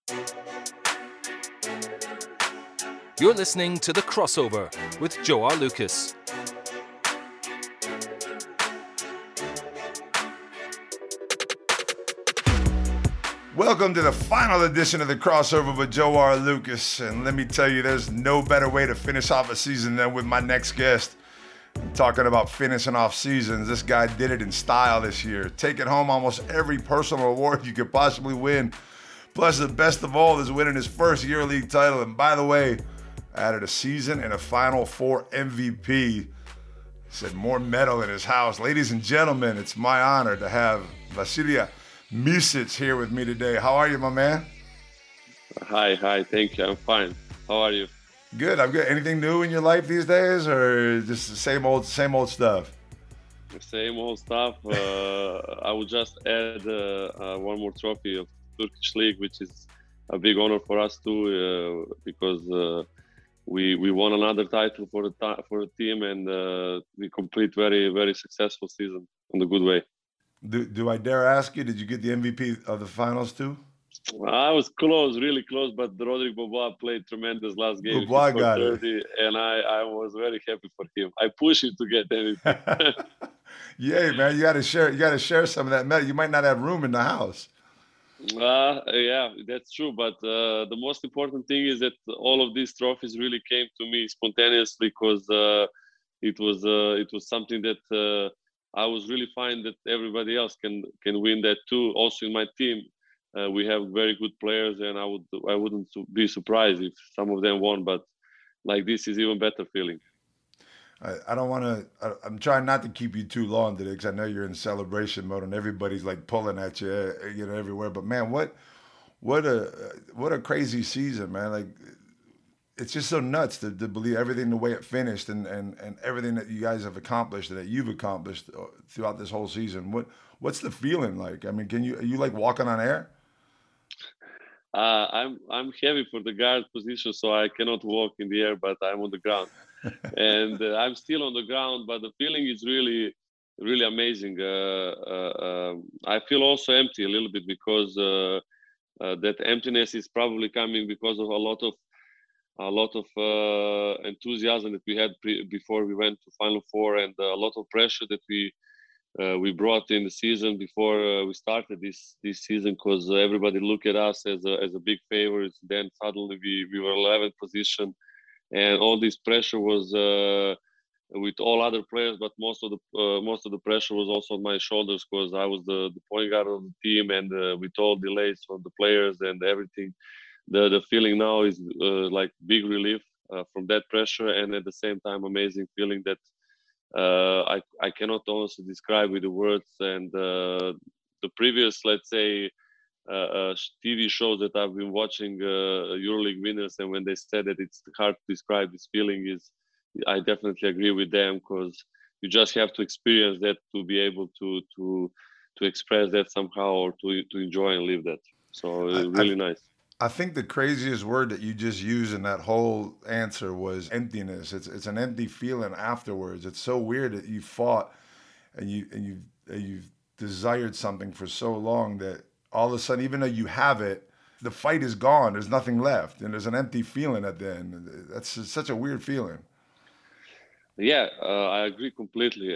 You're listening to The Crossover with Joe R. Lucas. Welcome to the final edition of The Crossover with Joe R. Lucas. And let me tell you, there's no better way to finish off a season than with my next guest. I'm talking about finishing off seasons. This guy did it in style this year, taking home almost every personal award you could possibly win. Plus, the best of all is winning his first EuroLeague title. And by the way, added a season and a Final Four MVP. He said more medal in his house. Ladies and gentlemen, it's my honor to have Vasilije Micic here with me today. How are you, my man? Hi. Thank you. I'm fine. How are you? Good. I'm good. Anything new in your life these days, or just the same old stuff? Same old stuff. I would just add one more trophy of Turkish League, which is a big honor for us too, because we won another title for the team, and we complete very successful season in a good way. Do I dare ask you, did you get the MVP of the finals too? I was close, really close, but Rodrigue Beaubois played tremendous last game. Beaubois got 30, and I was very happy for him. I pushed him to get MVP. Yeah, man, you got to share some of that medal. You might not have room in the house. Yeah, that's true. But the most important thing is that all of these trophies really came to me spontaneously, because it was something that I was really fine that everybody else can win that too. Also in my team, we have very good players, and I wouldn't be surprised if some of them won. But like, this is even better feeling. I don't want to. I'm trying not to keep you too long today, because I know you're in celebration mode and everybody's like pulling at you, everywhere. But man, what a crazy season, man! Like, it's just so nuts to believe everything the way it finished, and everything that you guys have accomplished and that you've accomplished throughout this whole season. What's the feeling like? I mean, are you like walking on air? I'm heavy for the guard position, so I cannot walk in the air, but I'm on the ground. And I'm still on the ground, but the feeling is really amazing. I feel also empty a little bit, because that emptiness is probably coming because of a lot of enthusiasm that we had before we went to Final Four, and a lot of pressure that we brought in the season before we started this season, because everybody looked at us as a big favorites. Then suddenly we were 11th position, and all this pressure was with all other players, but most of the pressure was also on my shoulders, because I was the point guard of the team, and with all delays from the players and everything, the feeling now is like big relief from that pressure, and at the same time amazing feeling that I cannot honestly describe with the words. And the previous, let's say, TV shows that I've been watching, EuroLeague winners, and when they said that it's hard to describe this feeling, I definitely agree with them, because you just have to experience that to be able to express that somehow, or to enjoy and live that. So really nice. I think the craziest word that you just used in that whole answer was emptiness. It's an empty feeling afterwards. It's so weird that you fought and you've desired something for so long that all of a sudden, even though you have it, the fight is gone. There's nothing left, and there's an empty feeling at the end. That's such a weird feeling. Yeah, I agree completely.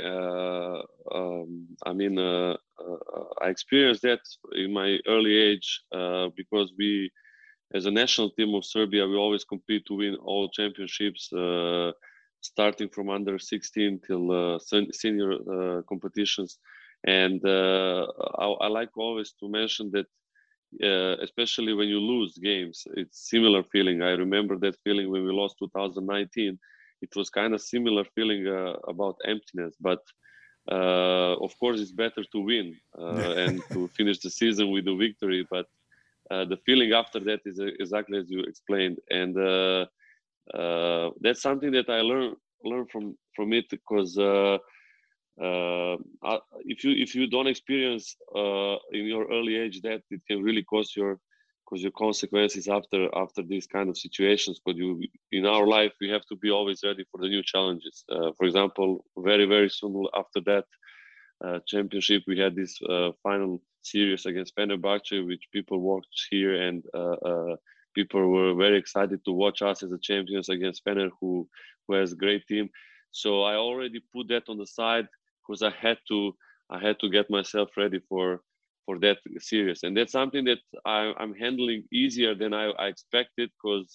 I mean, I experienced that in my early age, because we, as a national team of Serbia, we always compete to win all championships, starting from under 16 till senior competitions. And I like always to mention that, especially when you lose games, it's similar feeling. I remember that feeling when we lost 2019. It was kind of similar feeling about emptiness, but of course it's better to win and to finish the season with a victory. But the feeling after that is exactly as you explained, and that's something that I learn from it, because if you don't experience in your early age that, it can really cause your consequences after these kind of situations. Because in our life, we have to be always ready for the new challenges. For example, very soon after that, championship, we had this final series against Fenerbahce, which people watched here, and people were very excited to watch us as the champions against Fener, who has a great team. So I already put that on the side because I had to get myself ready for that series, and that's something that I'm handling easier than I expected, because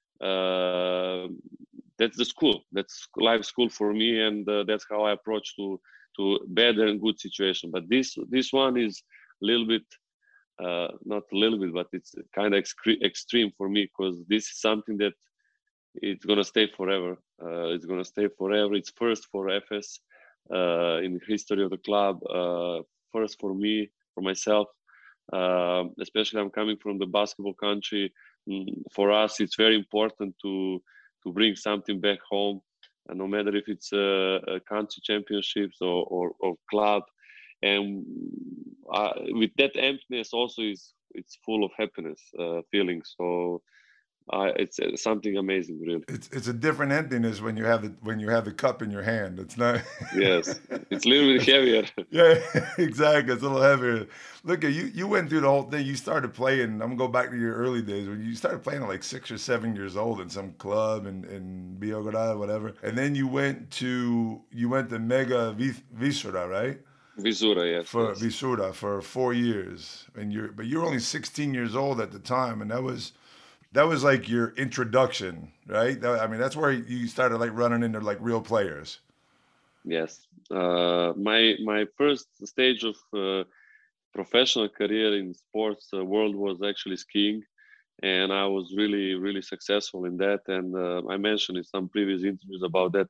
that's the school, that's life school for me, and that's how I approach to bad and good situation. But this one is a little bit, not a little bit, but it's kind of extreme for me, because this is something that it's gonna stay forever. It's gonna stay forever. It's first for FS in the history of the club. First for me, for myself. Especially I'm coming from the basketball country. For us, it's very important to bring something back home, and no matter if it's a country championships or club. And with that emptiness also it's full of happiness feelings. So it's something amazing, really. It's a different emptiness when you have the cup in your hand. It's not. Yes, it's a little bit heavier. Yeah, exactly. It's a little heavier. Look at you. You went through the whole thing. You started playing. I'm gonna go back to your early days when you started playing at like 6 or 7 years old in some club in Beograd, whatever. And then you went to Mega Visura, right? Visura, yes. Yes. Visura for 4 years, and you're only 16 years old at the time, and that was like your introduction, right? That's where you started like running into like real players. Yes. My first stage of professional career in sports world was actually skiing, and I was really, really successful in that. And I mentioned in some previous interviews about that,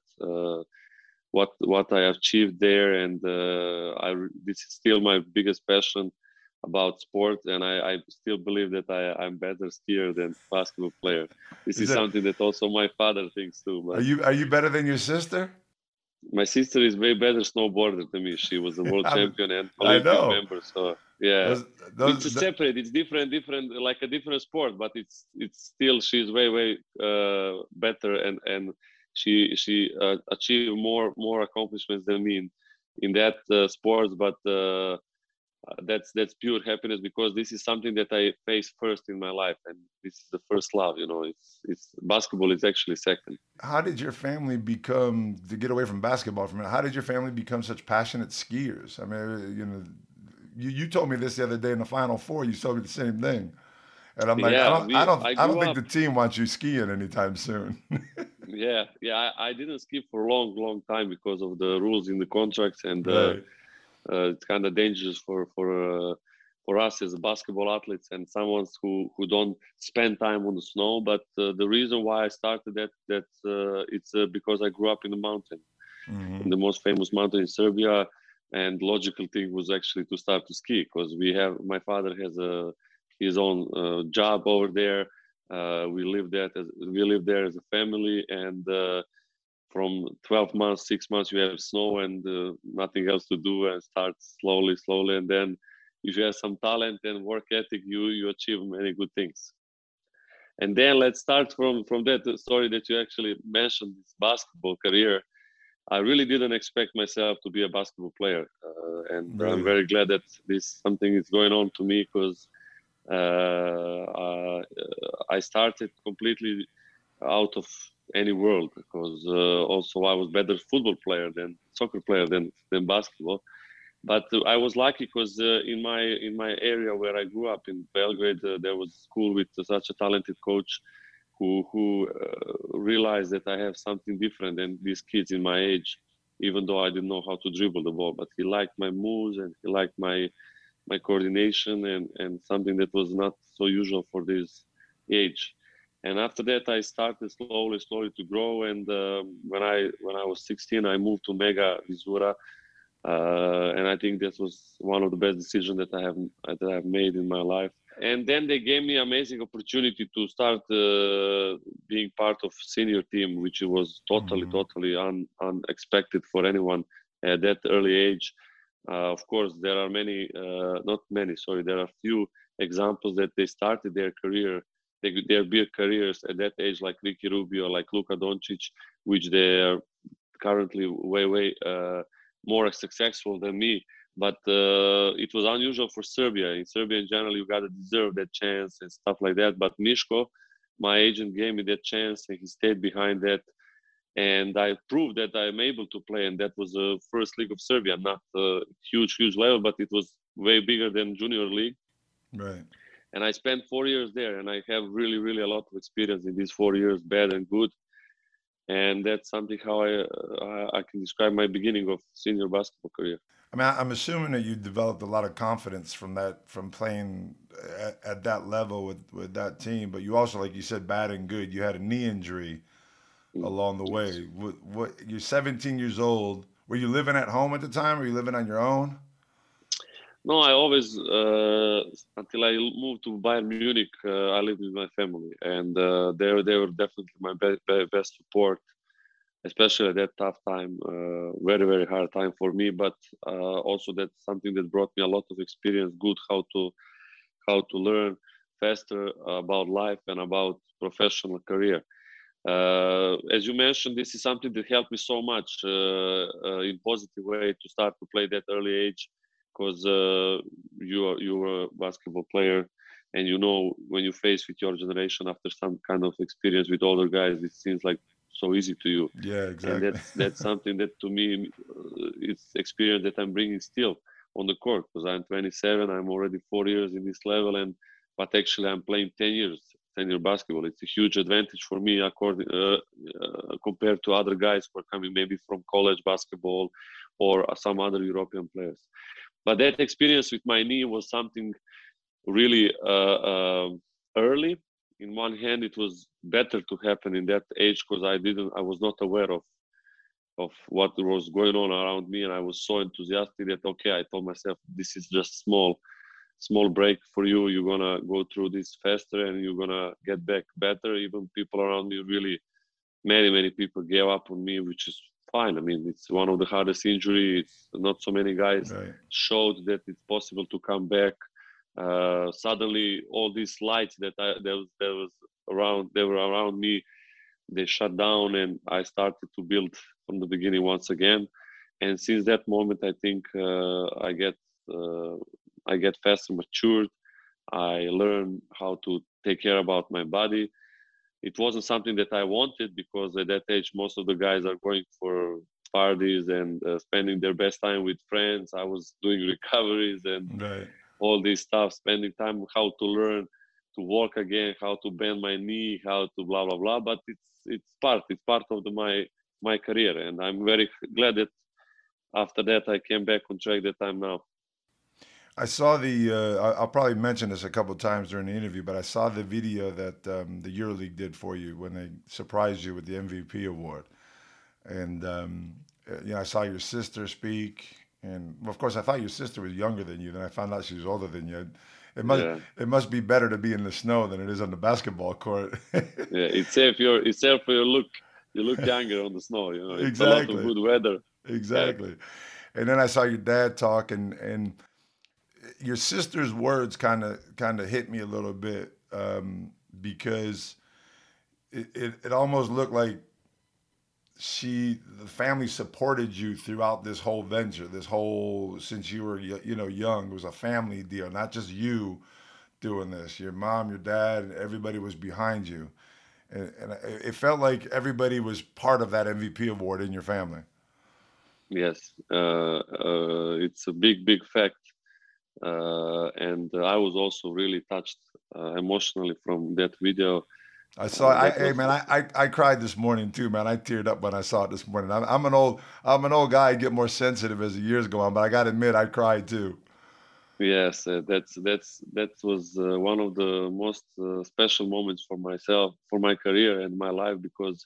what I achieved there, and this is still my biggest passion about sport, and I still believe that I'm better skier than basketball player. This is something that also my father thinks too. But are you better than your sister? My sister is way better snowboarder than me. She was a world champion and Olympic member. So yeah, it's separate. It's different, like a different sport, but it's still, she's way better, and she achieved more accomplishments than me in that sports. But that's pure happiness, because this is something that I face first in my life, and this is the first love. It's basketball is actually second. How did your family become, to get away from basketball for a minute, how did your family become such passionate skiers? I mean, you told me this the other day in the Final Four. You told me the same thing, and I'm like, I don't think the team wants you skiing anytime soon. yeah, I didn't ski for a long time because of the rules in the contracts, and right. It's kind of dangerous for us as basketball athletes and someone who don't spend time on the snow. But the reason why I started that it's because I grew up in the mountain, in the most famous mountain in Serbia, and logical thing was actually to start to ski, because my father has his own job over there. We live there as a family, and from 12 months, 6 months, you have snow and nothing else to do, and start slowly. And then if you have some talent and work ethic, you achieve many good things. And then let's start from that story that you actually mentioned, this basketball career. I really didn't expect myself to be a basketball player. And I'm very glad that something is going on to me, because I started completely out of any world, because also I was better football player than soccer player than basketball. But I was lucky, because in my area where I grew up in Belgrade, there was a school with such a talented coach who realized that I have something different than these kids in my age, even though I didn't know how to dribble the ball. But he liked my moves, and he liked my coordination, and something that was not so usual for this age. And after that, I started slowly to grow. And when I was 16, I moved to Mega Visura, and I think that was one of the best decisions that I have made in my life. And then they gave me amazing opportunity to start being part of senior team, which was totally unexpected for anyone at that early age. Of course, there are there are few examples that they started their career, their big careers at that age, like Ricky Rubio, like Luka Doncic, which they are currently way more successful than me. But it was unusual for Serbia. In Serbia, in general, you gotta deserve that chance and stuff like that. But Miško, my agent, gave me that chance, and he stayed behind that. And I proved that I'm able to play, and that was the first league of Serbia, not a huge level, but it was way bigger than junior league. Right. And I spent 4 years there, and I have really a lot of experience in these 4 years, bad and good. And that's something how I can describe my beginning of senior basketball career. I mean, I'm assuming that you developed a lot of confidence from from playing at that level with that team. But you also, like you said, bad and good. You had a knee injury along the way. What you're 17 years old. Were you living at home at the time? Were you living on your own? No, I always, until I moved to Bayern Munich, I lived with my family, and they were definitely my best support, especially at that tough time, very hard time for me. But also that's something that brought me a lot of experience, good how to learn faster about life and about professional career. As you mentioned, this is something that helped me so much in positive way to start to play that early age, because you were a basketball player, and you know when you face with your generation after some kind of experience with older guys, it seems like so easy to you. Yeah, exactly. And that's something that to me, it's experience that I'm bringing still on the court, because I'm 27, I'm already 4 years in this level, but actually I'm playing 10 years. 10-year basketball. It's a huge advantage for me compared to other guys who are coming maybe from college basketball or some other European players. But that experience with my knee was something really early. In one hand, it was better to happen in that age because I was not aware of what was going on around me, and I was so enthusiastic that I told myself, this is just small break for you. You're gonna go through this faster, and you're gonna get back better. Even people around me, really, many people gave up on me, which is fine. I mean, it's one of the hardest injuries. It's not so many guys showed that it's possible to come back. Suddenly, all these lights that were around me, they shut down, and I started to build from the beginning once again. And since that moment, I think I get faster matured. I learned how to take care about my body. It wasn't something that I wanted, because at that age, most of the guys are going for parties and spending their best time with friends. I was doing recoveries and all this stuff, spending time how to learn to walk again, how to bend my knee, how to blah, blah, blah. But it's part of my career. And I'm very glad that after that, I came back on track that I'm now. I saw I'll probably mention this a couple of times during the interview, but I saw the video that the EuroLeague did for you when they surprised you with the MVP award. And, I saw your sister speak. And, of course, I thought your sister was younger than you. Then I found out she was older than you. It must be better to be in the snow than it is on the basketball court. Yeah, it's safe for your look. You look younger on the snow. It's exactly. A lot of good weather. Exactly. Yeah. And then I saw your dad talk, and your sister's words kind of hit me a little bit because it almost looked like the family supported you throughout this whole venture, since you were young. It was a family deal, not just you doing this. Your mom, your dad, and everybody was behind you, and it felt like everybody was part of that MVP award in your family. Yes, it's a big fact. And I was also really touched emotionally from that video. I saw. I cried this morning too, man. I teared up when I saw it this morning. I'm an old guy. I get more sensitive as the years go on, but I got to admit, I cried too. Yes, that was one of the most special moments for myself, for my career and my life, because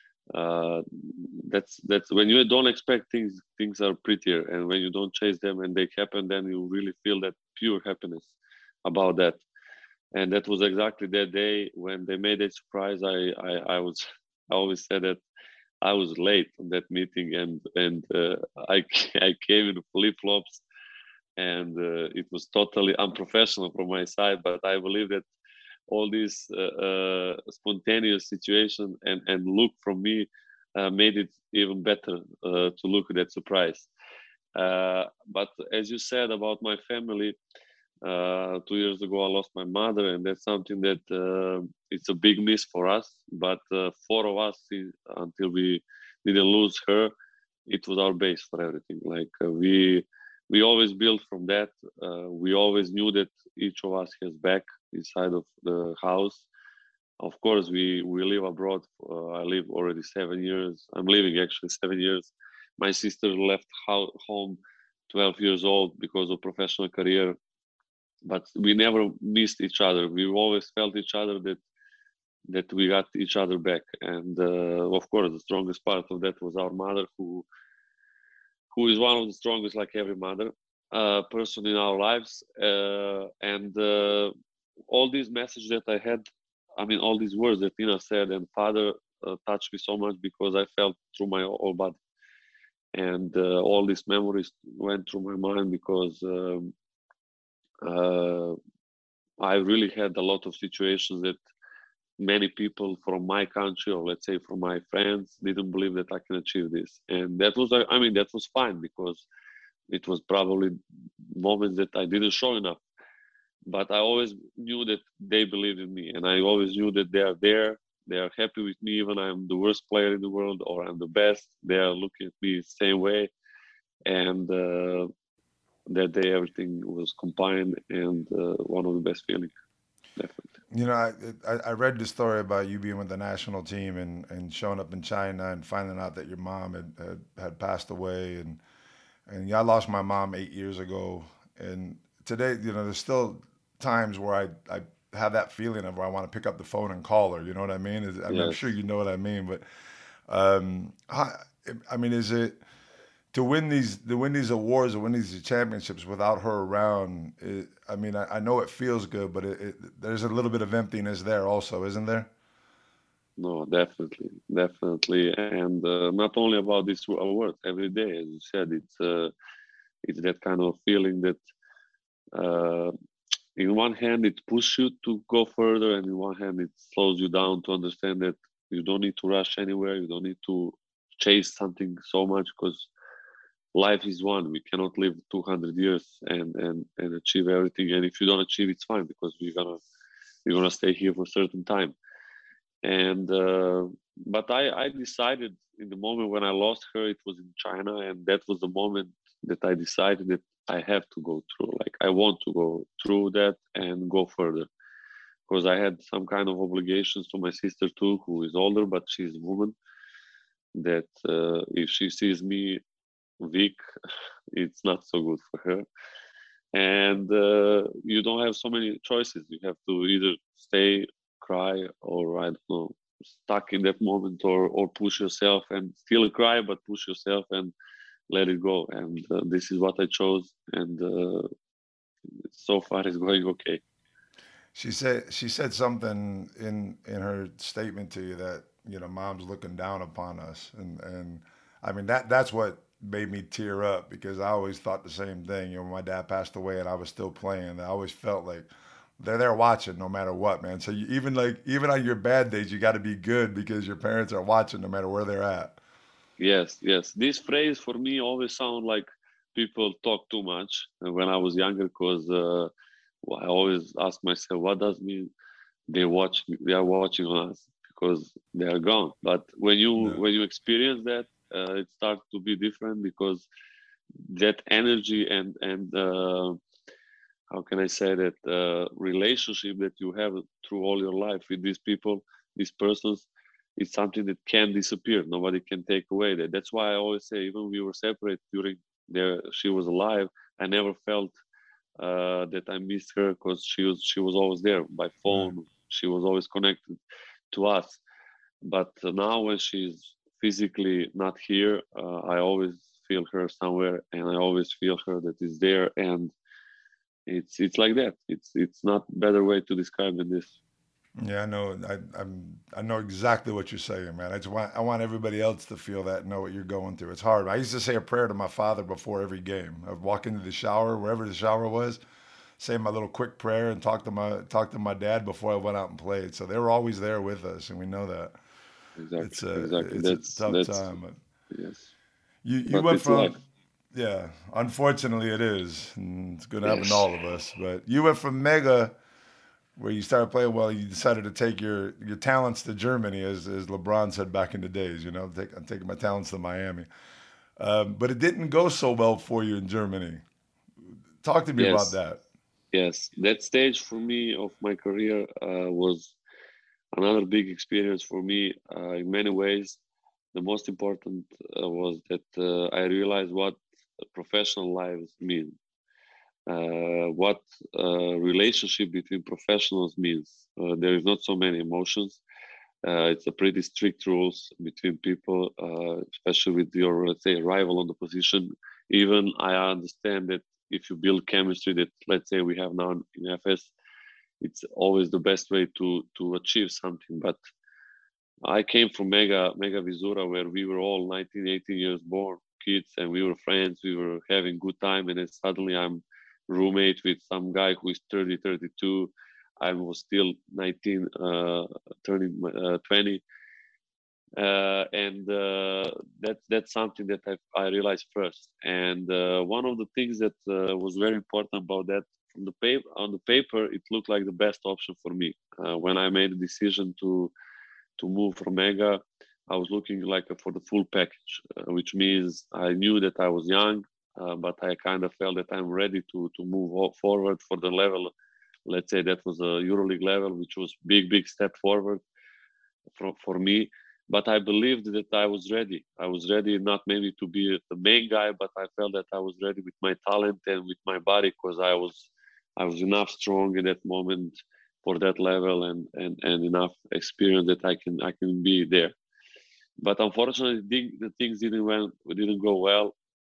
that's when you don't expect things are prettier, and when you don't chase them and they happen, then you really feel that pure happiness about that. And that was exactly that day when they made that surprise. I always said that I was late on that meeting, and I came in flip-flops, and it was totally unprofessional from my side. But I believe that all this spontaneous situation and look from me made it even better to look at that surprise. But as you said about my family, 2 years ago I lost my mother, and that's something that it's a big miss for us. But four of us, until we didn't lose her, it was our base for everything. Like we always built from that. We always knew that each of us has back inside of the house. Of course, we live abroad. I live already 7 years. I'm living actually 7 years. My sister left home 12 years old because of professional career, but we never missed each other. We always felt each other that we got each other back. And of course, the strongest part of that was our mother, who is one of the strongest, like every mother, person in our lives. And all these messages that I had, I mean, all these words that Nina said and Father touched me so much because I felt through my whole body. And all these memories went through my mind because I really had a lot of situations that many people from my country, or let's say from my friends, didn't believe that I can achieve this. And that was, I mean, that was fine because it was probably moments that I didn't show enough. But I always knew that they believed in me, and I always knew that they are there. They are happy with me, even I'm the worst player in the world or I'm the best. They are looking at me the same way, and that day everything was combined, and one of the best feelings, definitely. You know, I read the story about you being with the national team and showing up in China and finding out that your mom had passed away, and yeah, I lost my mom 8 years ago, and today, you know, there's still times where I have that feeling of where I want to pick up the phone and call her. You know what I mean? I'm sure Yes. you know what I mean, but how, I mean, is it to win these awards or win these championships without her around? I mean, I know it feels good, but there's a little bit of emptiness there also, isn't there? No, definitely, definitely, and not only about this award. Every day, as you said, it's that kind of feeling that, uh, in one hand, it pushes you to go further, and in one hand, it slows you down to understand that you don't need to rush anywhere. You don't need to chase something so much because life is one. We cannot live 200 years and achieve everything. And if you don't achieve, it's fine because we're gonna stay here for a certain time. And but I decided in the moment when I lost her, it was in China, and that was the moment that I decided that I have to go through. Like I want to go through that and go further because I had some kind of obligations to my sister too, who is older, but she's a woman. That if she sees me weak, it's not so good for her. And you don't have so many choices. You have to either stay, cry, or I don't know, stuck in that moment, or push yourself and still cry, but push yourself and let it go. And this is what I chose, and so far it's going okay. She said something in her statement to you that, you know, mom's looking down upon us, and I mean that's what made me tear up because I always thought the same thing. You know, when my dad passed away and I was still playing, I always felt like they're there watching no matter what, man. So even on your bad days, you got to be good because your parents are watching no matter where they're at. Yes, yes. This phrase for me always sound like people talk too much when I was younger, because I always ask myself, what does mean they are watching on us because they are gone. But No. when you experience that, it starts to be different because that energy and how can I say that, relationship that you have through all your life with these people, these persons, it's something that can disappear. Nobody can take away that. That's why I always say, even we were separate during she was alive, I never felt that I missed her because she was always there by Right. phone. She was always connected to us. But now when she's physically not here, I always feel her somewhere, and I always feel her that is there, and it's like that. It's not better way to describe than this. Yeah, I know. I know exactly what you're saying, man. I want everybody else to feel that, know what you're going through. It's hard. I used to say a prayer to my father before every game. I'd walk into the shower, wherever the shower was, say my little quick prayer, and talk to my dad before I went out and played. So they were always there with us, and we know that Exactly, it's a exactly. it's a That's tough that's time. But yes. you But went it's life. from Yeah, unfortunately it is. And it's going to happen to Yes. all of us. But you went from Mega, where you started playing well, you decided to take your talents to Germany, as LeBron said back in the days. I'm taking my talents to Miami. But it didn't go so well for you in Germany. Talk to me about Yes. that. Yes. That stage for me of my career was another big experience for me in many ways. The most important was that I realized what professional lives mean, what relationship between professionals means. There is not so many emotions. It's a pretty strict rules between people, especially with your, let's say, rival on the position. Even I understand that if you build chemistry that, let's say, we have now in FS, it's always the best way to achieve something. But I came from Mega Visura, where we were all 19, 18 years born kids, and we were friends. We were having good time, and then suddenly I'm roommate with some guy who is 30, 32. I was still 19, turning 20, and that's something that I realized first. And one of the things that was very important about that, from the paper on the paper, it looked like the best option for me. When I made the decision to move from Mega, I was looking like for the full package, which means I knew that I was young, but I kind of felt that I'm ready to move forward for the level. Let's say that was a EuroLeague level, which was big step forward for me. But I believed that I was ready. I was ready not maybe to be the main guy, but I felt that I was ready with my talent and with my body, because I was enough strong in that moment for that level, and enough experience that I can be there. But unfortunately, the things didn't go well.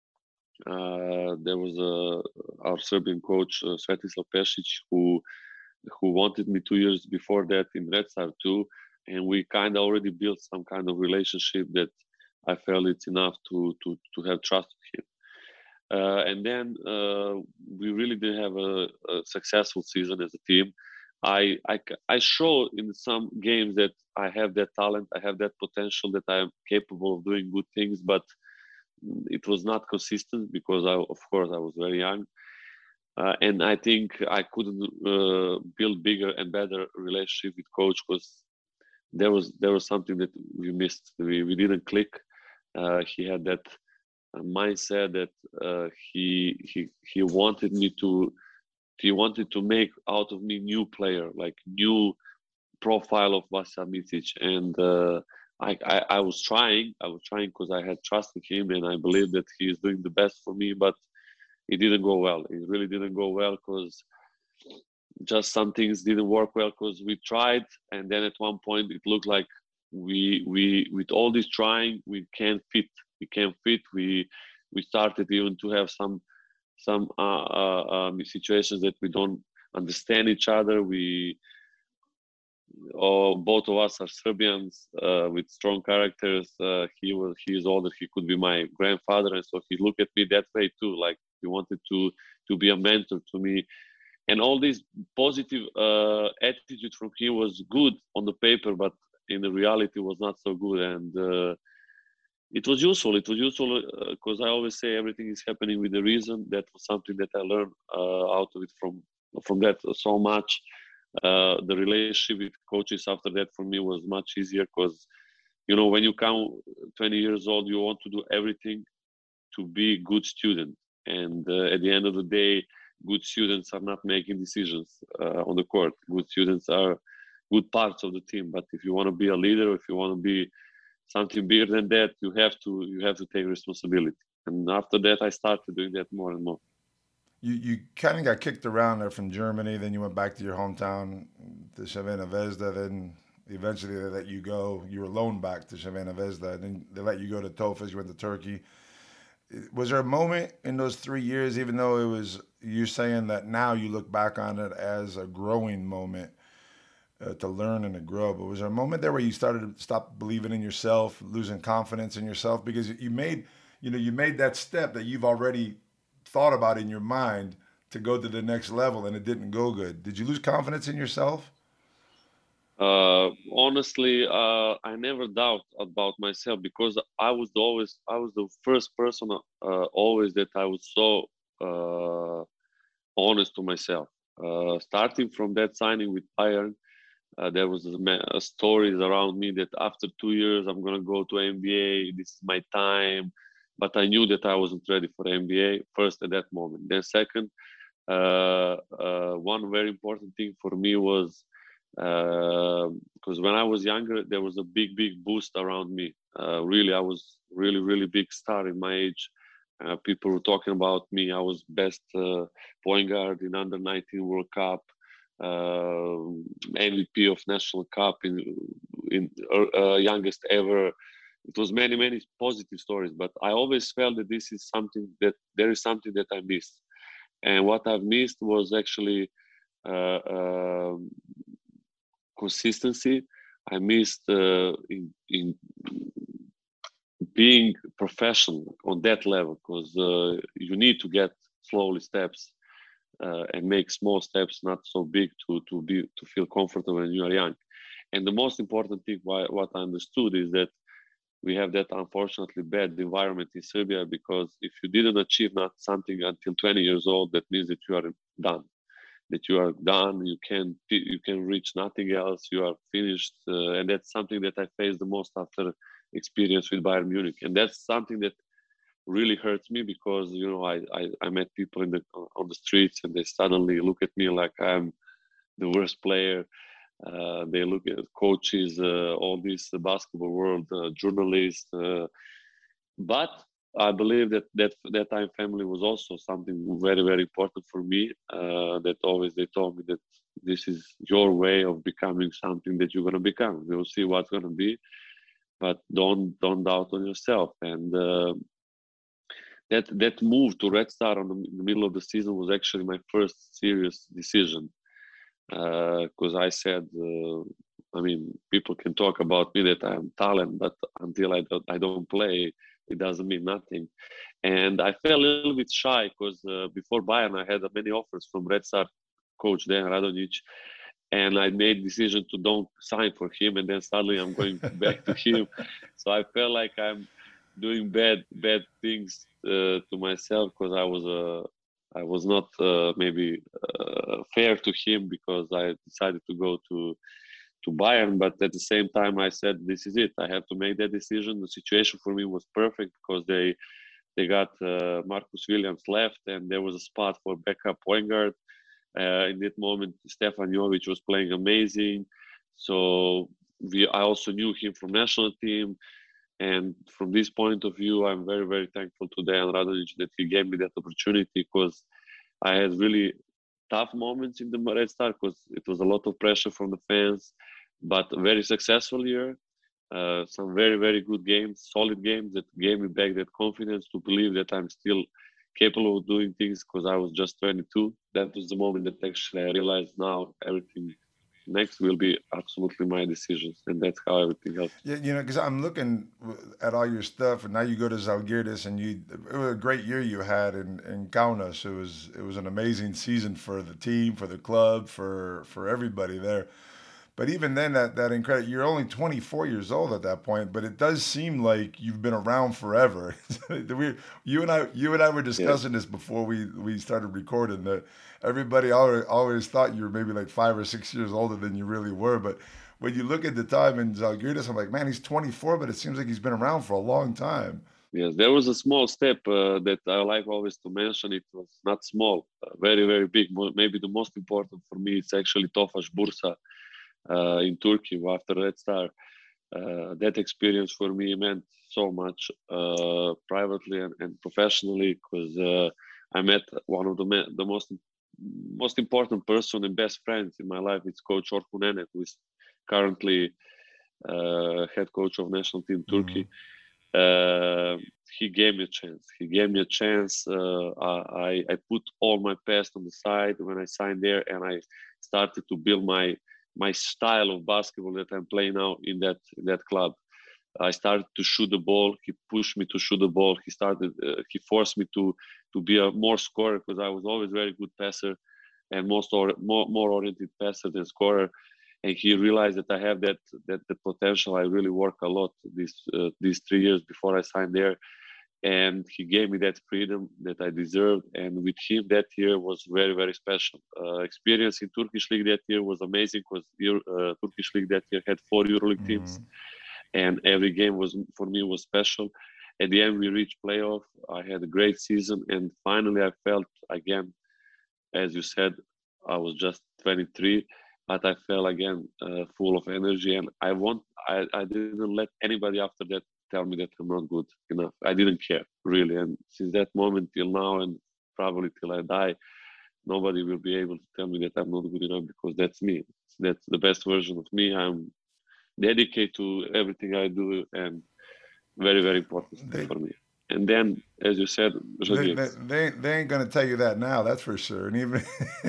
There was our Serbian coach, Svetislav Pešić, who wanted me 2 years before that in Red Star too, and we kind of already built some kind of relationship that I felt it's enough to have trust with him. And then we really didn't have a successful season as a team. I show in some games that I have that talent, I have that potential, that I am capable of doing good things, but it was not consistent because of course, I was very young. And I think I couldn't build bigger and better relationship with coach, because there was something that we missed. We didn't click. He had that mindset that he wanted to make out of me new player, like new profile of Vasa Micic. And I was trying because I had trust in him, and I believe that he is doing the best for me, but it didn't go well. It really didn't go well, because just some things didn't work well, because we tried, and then at one point it looked like we with all this trying, we can't fit. We started even to have some situations that we don't understand each other. Both of us are Serbians with strong characters. He is older. He could be my grandfather, and so he looked at me that way too. Like he wanted to be a mentor to me, and all this positive attitude from him was good on the paper, but in the reality was not so good. And it was useful. It was useful because I always say everything is happening with a reason. That was something that I learned out of it from that so much. The relationship with coaches after that for me was much easier, because when you come 20 years old, you want to do everything to be a good student, and at the end of the day, good students are not making decisions on the court. Good students are good parts of the team, but if you want to be a leader, if you want to be something bigger than that, you have to take responsibility. And after that, I started doing that more and more. You kind of got kicked around there from Germany, then you went back to your hometown, to Crvena Zvezda, then eventually they let you go. You were loaned back to Crvena Zvezda, and then they let you go to Tofaş. You went to Turkey. Was there a moment in those 3 years, even though it was, you're saying that now you look back on it as a growing moment, to learn and to grow, but was there a moment there where you started to stop believing in yourself, losing confidence in yourself? Because you made that step that you've already thought about in your mind to go to the next level, and it didn't go good. Did you lose confidence in yourself? Honestly, I never doubt about myself because I was the first person always that I was so honest to myself. Starting from that signing with Bayern, there was stories around me that after 2 years I'm gonna go to NBA. This is my time, but I knew that I wasn't ready for NBA first at that moment. Then second, one very important thing for me was because when I was younger, there was a big boost around me. Really, I was really big star in my age. People were talking about me. I was best point guard in under 19 World Cup, MVP of National Cup in youngest ever. It was many positive stories, but I always felt that this is something that there is something that I missed, and what I've missed was actually consistency. I missed in being professional on that level because you need to get slowly steps and make small steps, not so big to feel comfortable when you are young. And the most important thing, what I understood, is that we have that unfortunately bad environment in Serbia because if you didn't achieve not something until 20 years old, that means that you are done. That you are done. You can reach nothing else. You are finished, and that's something that I faced the most after experience with Bayern Munich, and that's something that really hurts me because I met people on the streets and they suddenly look at me like I'm the worst player. They look at coaches, all this basketball world, journalists. But I believe that time family was also something very important for me. That always they told me that this is your way of becoming something that you're gonna become. We'll see what's gonna be, but don't doubt on yourself. And that move to Red Star in the middle of the season was actually my first serious decision. Because I said, people can talk about me that I'm talent, but until I don't play, it doesn't mean nothing. And I felt a little bit shy because before Bayern, I had many offers from Red Star coach Dejan Radonjic, and I made decision to don't sign for him, and then suddenly I'm going back to him. So I felt like I'm doing bad things to myself because I was not maybe fair to him because I decided to go to Bayern. But at the same time, I said, this is it. I have to make that decision. The situation for me was perfect because they got Marcus Williams left, and there was a spot for backup point guard. In that moment, Stefan Jovic was playing amazing. So I also knew him from national team. And from this point of view, I'm very thankful to Dejan Radonjic that he gave me that opportunity because I had really tough moments in the Red Star because it was a lot of pressure from the fans, but a very successful year. Some very good games, solid games that gave me back that confidence to believe that I'm still capable of doing things because I was just 22. That was the moment that actually I realized now everything next will be absolutely my decisions, and that's how everything else. Yeah, because I'm looking at all your stuff, and now you go to Zalgiris, and it was a great year you had in Kaunas. It was an amazing season for the team, for the club, for everybody there. But even then, that incredible, you're only 24 years old at that point, but it does seem like you've been around forever. You and I were discussing this before we started recording that everybody always thought you were maybe like 5 or 6 years older than you really were. But when you look at the time in Zalgiris, I'm like, man, he's 24, but it seems like he's been around for a long time. Yes, there was a small step that I like always to mention. It was not small, very big. Maybe the most important for me is actually Tofaş Bursa. In Turkey after Red Star. That experience for me meant so much privately and professionally because I met one of the most important person and best friends in my life. It's Coach Orkun Enet, who is currently head coach of national team Turkey. He gave me a chance. I put all my past on the side when I signed there, and I started to build my style of basketball that I'm playing now in that club. I started to shoot the ball. He pushed me to shoot the ball. He forced me to be a more scorer because I was always very good passer and more oriented passer than scorer. and he realized that I have that the potential. I really work a lot these 3 years before I signed there, and he gave me that freedom that I deserved. And with him, that year was very, very special. Experience in Turkish League that year was amazing because Turkish League that year had 4 EuroLeague teams, and every game was for me was special. At the end, we reached playoff. I had a great season, and finally, I felt again, as you said, I was just 23, but I felt again full of energy, and I didn't let anybody after that tell me that I'm not good enough. I didn't care really, and since that moment till now, and probably till I die, nobody will be able to tell me that I'm not good enough, because that's me. That's the best version of me. I'm dedicated to everything I do, and very, very important for me. And then, as you said, they ain't gonna tell you that now. That's for sure. And even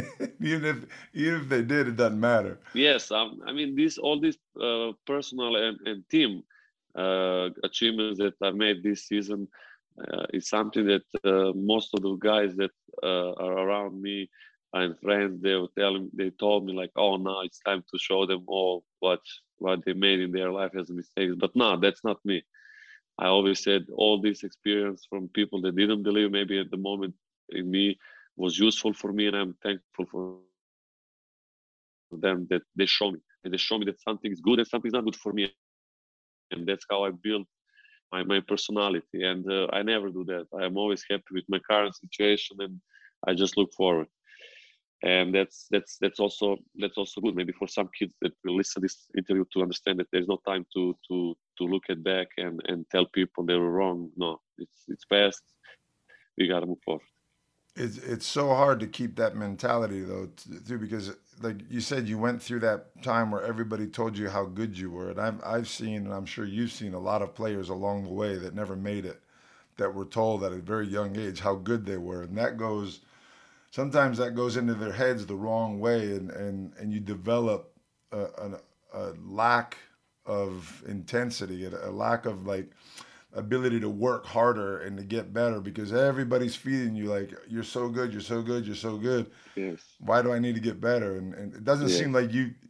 even if they did, it doesn't matter. Yes, I mean all these personal and team achievements that I made this season is something that most of the guys that are around me and friends, they told me like, oh, now it's time to show them all what they made in their life as mistakes. But no, that's not me. I always said all this experience from people that didn't believe maybe at the moment in me was useful for me, and I'm thankful for them that they show me, and they show me that something is good and something is not good for me, and that's how I build my personality. And I never do that. I'm always happy with my current situation, and I just look forward. And that's also good maybe for some kids that will listen to this interview to understand that there's no time to look at back and tell people they were wrong. No, it's past. We gotta move forward. It's so hard to keep that mentality though, too, because like you said, you went through that time where everybody told you how good you were, and I've seen, and I'm sure you've seen a lot of players along the way that never made it, that were told at a very young age how good they were, and sometimes that goes into their heads the wrong way, and you develop a lack of intensity, a lack of like ability to work harder and to get better, because everybody's feeding you like you're so good, you're so good, you're so good. Yes. Why do I need to get better? And it doesn't seem like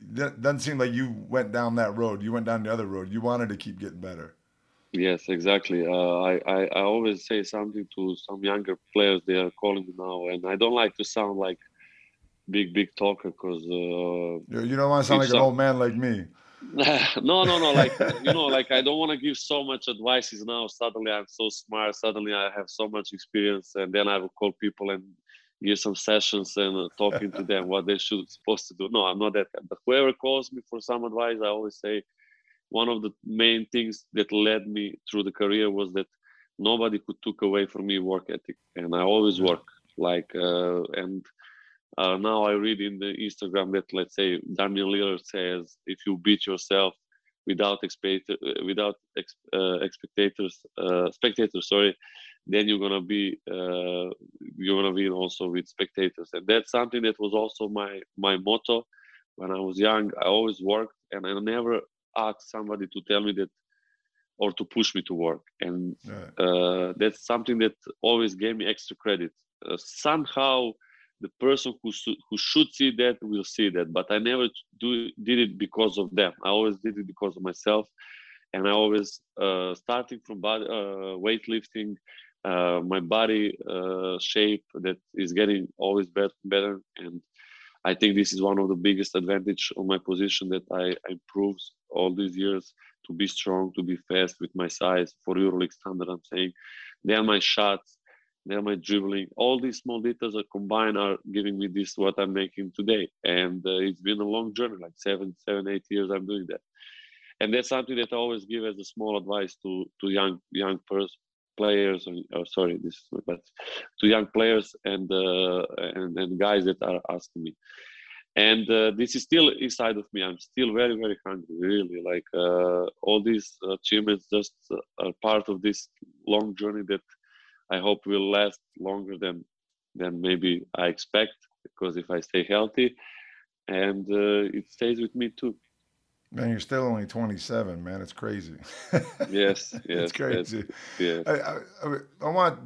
you went down that road. You went down the other road. You wanted to keep getting better. Yes, exactly. I always say something to some younger players. They are calling me now, and I don't like to sound like big talker, because you don't want to sound like an old man like me. No. Like like I don't want to give so much advices now. Suddenly I'm so smart. Suddenly I have so much experience, and then I will call people and give some sessions and talking to them what they supposed to do. No, I'm not that guy. But whoever calls me for some advice, I always say one of the main things that led me through the career was that nobody could take away from me work ethic, and I always work now I read in the Instagram that, let's say, Damian Lillard says, if you beat yourself without spectators, sorry, then you're gonna win also with spectators. And that's something that was also my motto when I was young. I always worked, and I never asked somebody to tell me that or to push me to work. And that's something that always gave me extra credit. Somehow the person who should see that will see that, but I never did it because of them. I always did it because of myself, and I always starting from weightlifting, my body shape that is getting always better, and I think this is one of the biggest advantage on my position, that I improved all these years to be strong, to be fast with my size for EuroLeague standard. I'm saying, then my shots, then my dribbling, all these small details are combined are giving me this what I'm making today. And it's been a long journey, like 7, 8 years I'm doing that. And that's something that I always give as a small advice to young players, but to young players and guys that are asking me. And this is still inside of me. I'm still very, very hungry, really. Like all these achievements just are part of this long journey that I hope will last longer than maybe I expect, because if I stay healthy, and it stays with me too. Man, you're still only 27, man. It's crazy. Yes, It's crazy. Yes. I want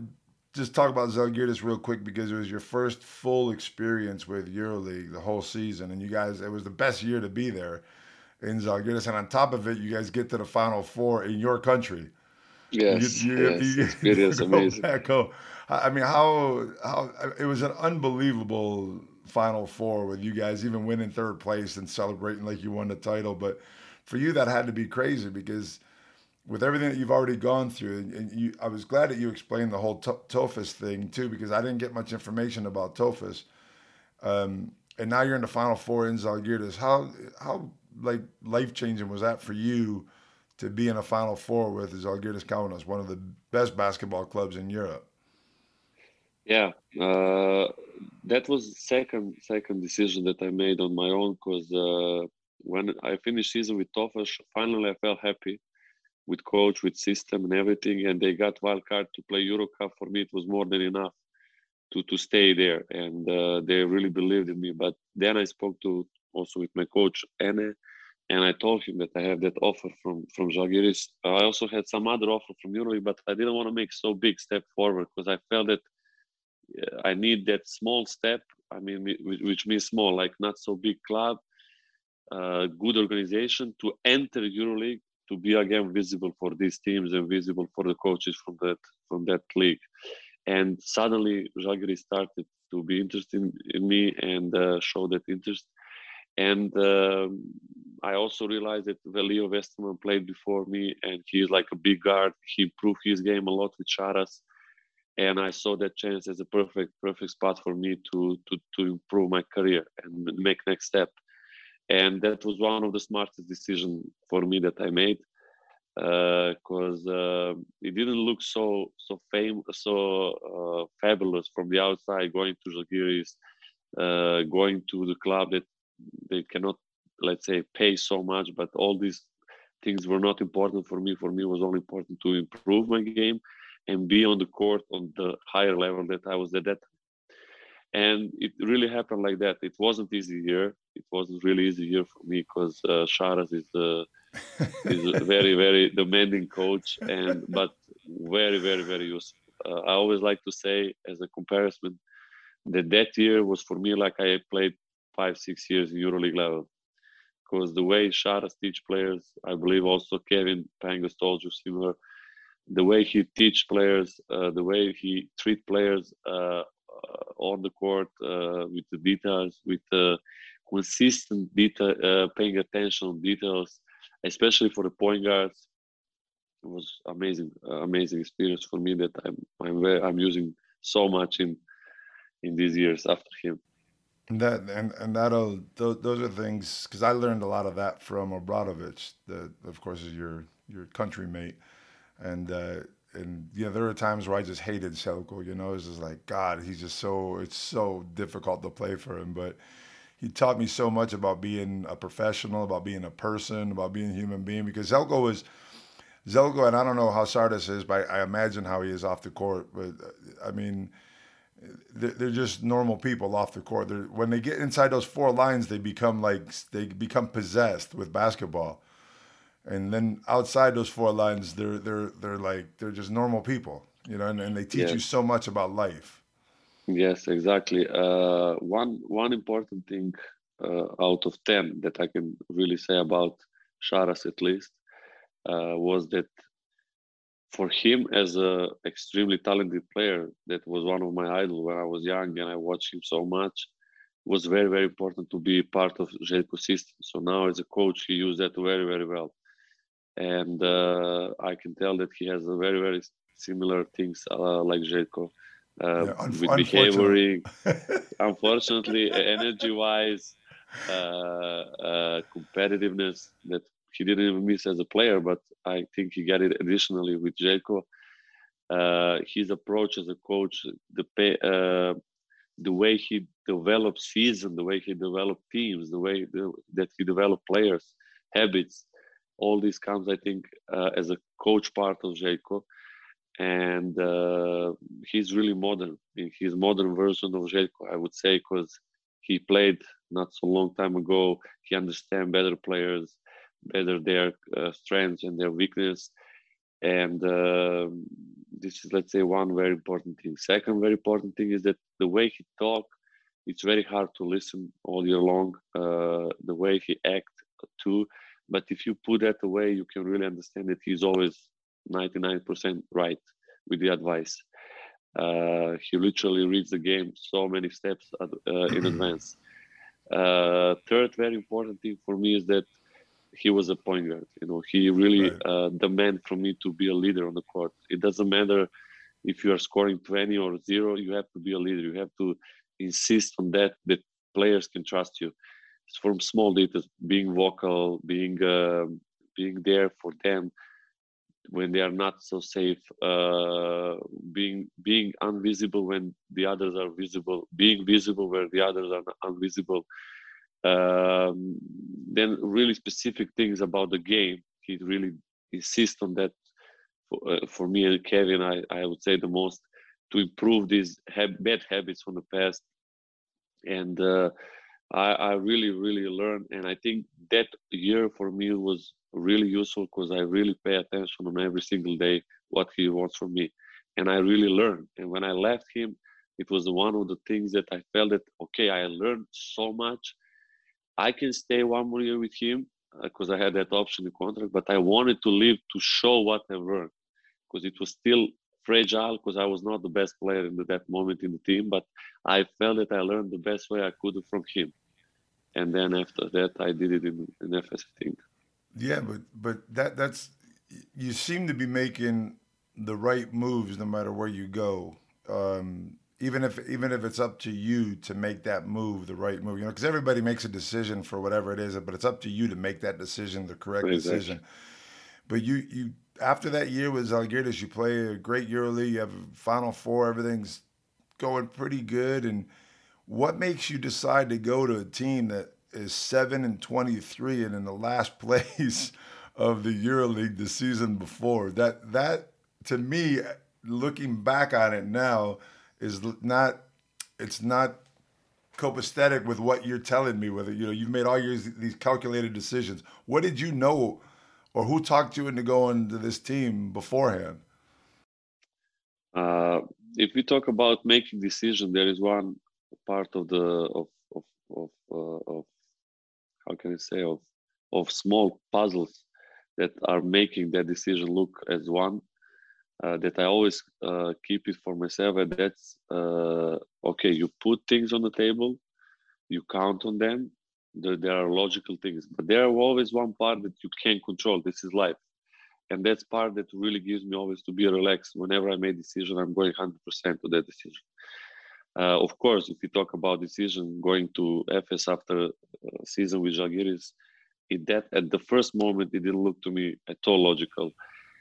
just talk about Zalgiris real quick because it was your first full experience with EuroLeague the whole season, and you guys, it was the best year to be there in Zalgiris, and on top of it, you guys get to the Final Four in your country. Yes, yes, You get to experience go amazing. back home. I mean, how it was an unbelievable Final Four with you guys even winning third place and celebrating like you won the title. But for you, that had to be crazy because with everything that you've already gone through, and I was glad that you explained the whole Tophus thing too, because I didn't get much information about Tophus. And now you're in the Final Four in Zalgiris. How like life changing was that for you to be in a Final Four with Zalgiris Kaunas, one of the best basketball clubs in Europe? Yeah, that was second decision that I made on my own because when I finished season with Tofaş, finally I felt happy with coach, with system and everything, and they got wild card to play Eurocup. For me, it was more than enough to stay there, and they really believed in me. But then I spoke to also with my coach Ene, and I told him that I have that offer from Žalgiris. I also had some other offer from EuroLeague, but I didn't want to make so big step forward because I felt that I need that small step. I mean, which means small, like not so big club, good organization to enter EuroLeague to be again visible for these teams and visible for the coaches from that league. And suddenly, Žalgiris started to be interested in me and show that interest. And I also realized that Leo Westerman played before me, and he is like a big guard. He improved his game a lot with Šaras, and I saw that chance as a perfect spot for me to improve my career and make next step. And that was one of the smartest decisions for me that I made, because it didn't look so fabulous from the outside, going to Žalgiris, going to the club that they cannot, let's say, pay so much, but all these things were not important for me. For me, it was only important to improve my game and be on the court on the higher level that I was at that time. And it really happened like that. It wasn't easy year. It wasn't really easy year for me because Šaras is a very, very demanding coach, but very, very, very useful. I always like to say as a comparison that year was for me like I played 5-6 years in EuroLeague level, because the way Šaras teach players, I believe also Kevin Pangos told you similar, the way he teach players, the way he treat players on the court, with the details, with consistent detail, paying attention on details, especially for the point guards. It was amazing experience for me that I'm using so much in these years after him. Those are things, because I learned a lot of that from Obradovic, that of course is your country mate, and there were times where I just hated Selko. It's just like, God, it's so difficult to play for him, but he taught me so much about being a professional, about being a person, about being a human being, because Zelko, and I don't know how Šaras is, but I imagine how he is off the court, but I mean, they're just normal people off the court. When they get inside those four lines, they become possessed with basketball, and then outside those four lines, they're just normal people, and they teach you so much about life. Yes, exactly. One important thing out of 10 that I can really say about Šaras at least was that for him as a extremely talented player, that was one of my idols when I was young and I watched him so much, was very, very important to be part of Željko's system. So now as a coach, he used that very, very well. And I can tell that he has a very, very similar things like Željko. With behavioring, unfortunately, energy-wise, competitiveness that he didn't even miss as a player, but I think he got it additionally with Željko. His approach as a coach, the way he develops season, the way he develops teams, the way that he develops players, habits, all this comes, I think, as a coach part of Željko. And he's really modern. He's modern version of Željko, I would say, because he played not so long time ago. He understands better players, better their strengths and their weakness. And this is, let's say, one very important thing. Second very important thing is that the way he talk, it's very hard to listen all year long. The way he act too, but if you put that away, you can really understand that he's always 99% right with the advice. He literally reads the game so many steps in advance. Third very important thing for me is that he was a point guard. You know, he really demanded from me to be a leader on the court. It doesn't matter if you are scoring 20 or 0, you have to be a leader. You have to insist on that players can trust you. It's from small details, being vocal, being there for them when they are not so safe, being invisible when the others are visible, being visible where the others are invisible. Then really specific things about the game. He really insists on that. For me and Kevin, I would say the most, to improve these bad habits from the past. And I really learned, and I think that year for me was really useful because I really pay attention on every single day what he wants from me, and I really learned. And when I left him, it was one of the things that I felt that, okay, I learned so much. I can stay one more year with him because I had that option in the contract, but I wanted to leave to show what I learned, because it was still fragile, because I was not the best player in that moment in the team, but I felt that I learned the best way I could from him. And then after that, I did it in FS, I think. Yeah, but that's, you seem to be making the right moves no matter where you go. Even if it's up to you to make that move, the right move, you know, because everybody makes a decision for whatever it is, but it's up to you to make that decision, the correct decision. But you after that year with Žalgiris, you play a great EuroLeague, you have a Final Four, everything's going pretty good. And what makes you decide to go to a team that is 7-23 and in the last place of the EuroLeague the season before? That to me, looking back on it now, is not, it's not copacetic with what you're telling me. Whether, you know, you've made all these calculated decisions. What did you know, or who talked you into going to this team beforehand? If we talk about making decisions, there is one part of how can I say, of small puzzles that are making that decision look as one. That I always keep it for myself, and that's okay. You put things on the table, you count on them. There are logical things, but there are always one part that you can't control. This is life, and that's part that really gives me always to be relaxed. Whenever I make a decision, I'm going 100% to that decision. Of course, if we talk about decision going to FS after season with Žalgiris, at the first moment it didn't look to me at all logical.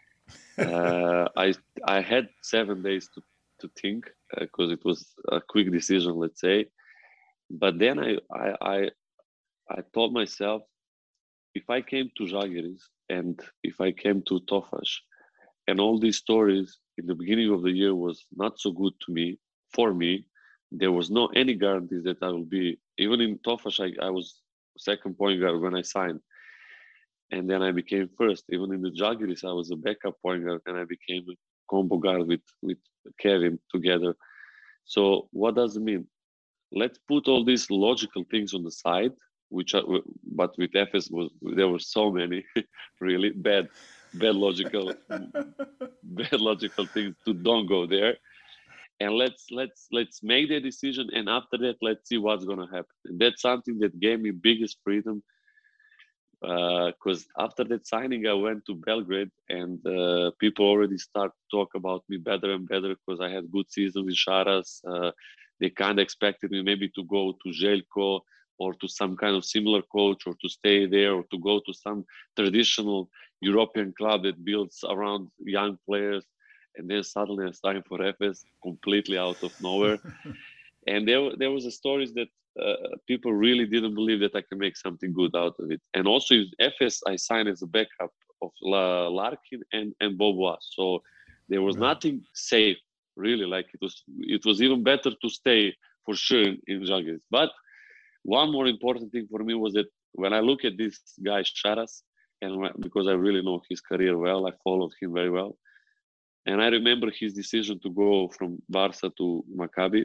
I had 7 days to think because it was a quick decision, let's say. But then I told myself, if I came to Žalgiris and if I came to Tofaš, and all these stories in the beginning of the year was not so good to me, for me, there was no any guarantees that I will be. Even in Tofaš, I was second point guard when I signed. And then I became first. Even in the Žalgiris, I was a backup point guard, and I became a combo guard with Kevin together. So what does it mean? Let's put all these logical things on the side, but with FS there were so many really bad logical things to don't go there. And let's make the decision, and after that, let's see what's gonna happen. And that's something that gave me biggest freedom. Because after that signing, I went to Belgrade, and people already start to talk about me better and better because I had good season with Šaras. They kind of expected me maybe to go to Željko or to some kind of similar coach, or to stay there, or to go to some traditional European club that builds around young players. And then suddenly I signed for FS completely out of nowhere. And there was a stories that people really didn't believe that I can make something good out of it. And also in FS, I signed as a backup of Larkin and Bobois. So there was nothing safe, really. Like it was even better to stay for sure in Žalgiris. But one more important thing for me was that when I look at this guy Šaras, and because I really know his career well, I followed him very well. And I remember his decision to go from Barca to Maccabi.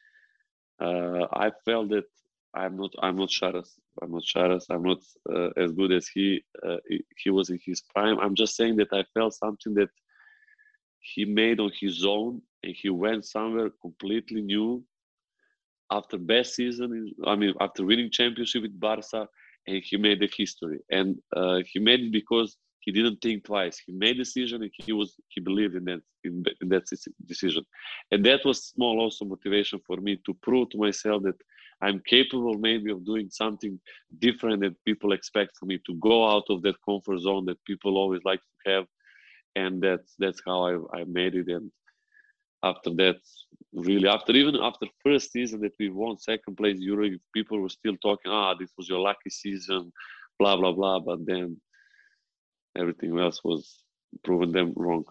I felt that I'm not Sharas. I'm not Sharas. I'm not as good as he was in his prime. I'm just saying that I felt something that he made on his own, and he went somewhere completely new after best season. After winning championship with Barca, and he made the history. And he made it because he didn't think twice. He made a decision, and he believed in that decision. And that was small also motivation for me to prove to myself that I'm capable maybe of doing something different that people expect from me, to go out of that comfort zone that people always like to have. And that's how I made it. And after that, really, after first season that we won second place Euroleague, people were still talking, this was your lucky season, blah, blah, blah. But then everything else was proven them wrong.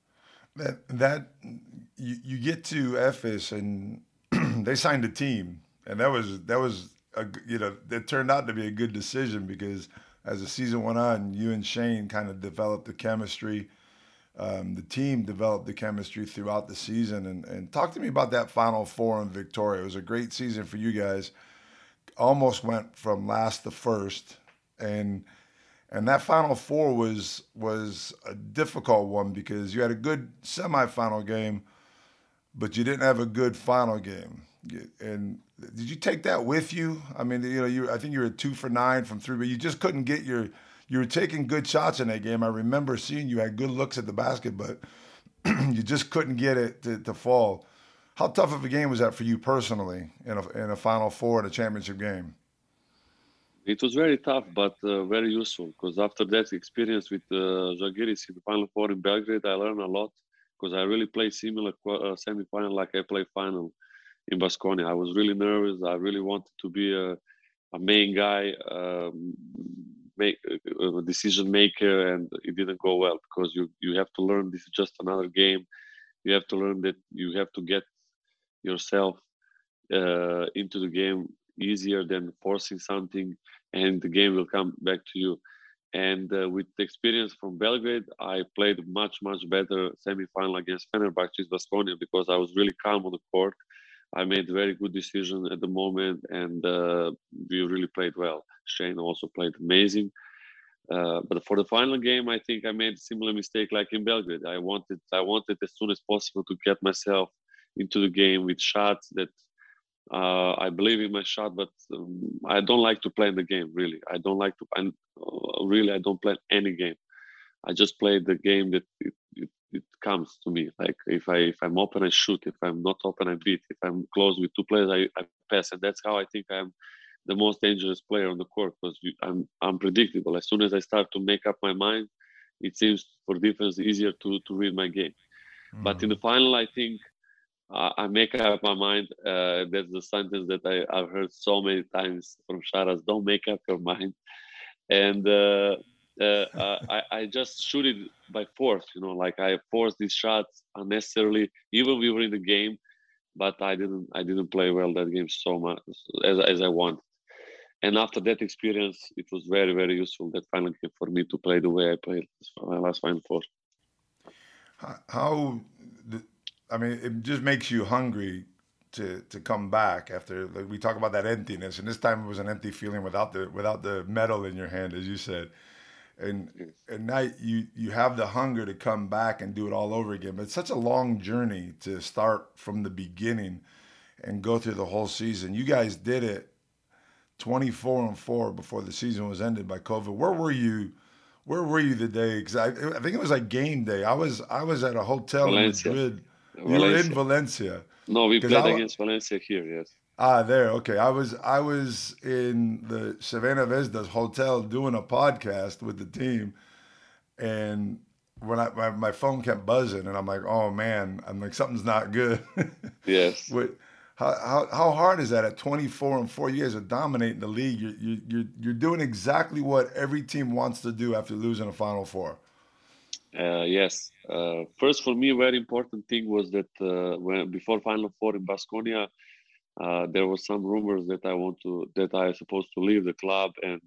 That you get to Efes and they signed a team, and that was it turned out to be a good decision, because as the season went on, you and Shane kind of developed the chemistry. The team developed the chemistry throughout the season. And talk to me about that Final Four in Victoria. It was a great season for you guys. Almost went from last to first, and that Final Four was a difficult one, because you had a good semifinal game, but you didn't have a good final game. And did you take that with you? I mean, I think you were 2 for 9 from three, but you just couldn't get you were taking good shots in that game. I remember seeing you had good looks at the basket, but you just couldn't get it to fall. How tough of a game was that for you personally in a Final Four in a championship game? It was very tough, but very useful, because after that experience with Žalgiris in the Final Four in Belgrade, I learned a lot, because I really played similar semi-final like I played final in Baskonia. I was really nervous. I really wanted to be a main guy, make a decision maker, and it didn't go well, because you have to learn this is just another game. You have to learn that you have to get yourself into the game easier than forcing something, and the game will come back to you. And with the experience from Belgrade, I played much better semi-final against Fenerbahce Baskonia, because I was really calm on the court. I made a very good decision at the moment, and we really played well. Shane also played amazing. But for the final game, I think I made a similar mistake like in Belgrade. I wanted as soon as possible to get myself into the game with shots that I believe in my shot, but I don't like to play in the game, really. I don't like to, I don't play any game. I just play the game that it comes to me. Like if I'm open, I shoot. If I'm not open, I beat. If I'm close with two players, I pass. And that's how I think I'm the most dangerous player on the court, because I'm unpredictable. As soon as I start to make up my mind, it seems for defense easier to read my game. Mm-hmm. But in the final, I think I make up my mind. That's the sentence that I've heard so many times from Sharas: don't make up your mind. And I just shoot it by force, like I forced these shots unnecessarily. Even we were in the game, but I didn't play well that game so much as I wanted. And after that experience, it was very, very useful, that final game, for me to play the way I played my last Final Four. It just makes you hungry to come back after, like, we talk about that emptiness, and this time it was an empty feeling without the medal in your hand, as you said. And now you have the hunger to come back and do it all over again. But it's such a long journey to start from the beginning and go through the whole season. You guys did it 24-4 before the season was ended by COVID. Where were you the day? Because I think it was like game day. I was at a hotel Valencia. in Madrid. Valencia. You were in Valencia. No, we played against Valencia here, yes. There. Okay. I was in the Savannah Vesdas hotel doing a podcast with the team, and when my phone kept buzzing, and I'm like, oh man, I'm like, something's not good. Yes. How hard is that at 24-4? You guys are dominating the league. You're doing exactly what every team wants to do after losing a Final Four. Yes. First, for me, a very important thing was that before Final Four in Baskonia, there were some rumors that I was supposed to leave the club, and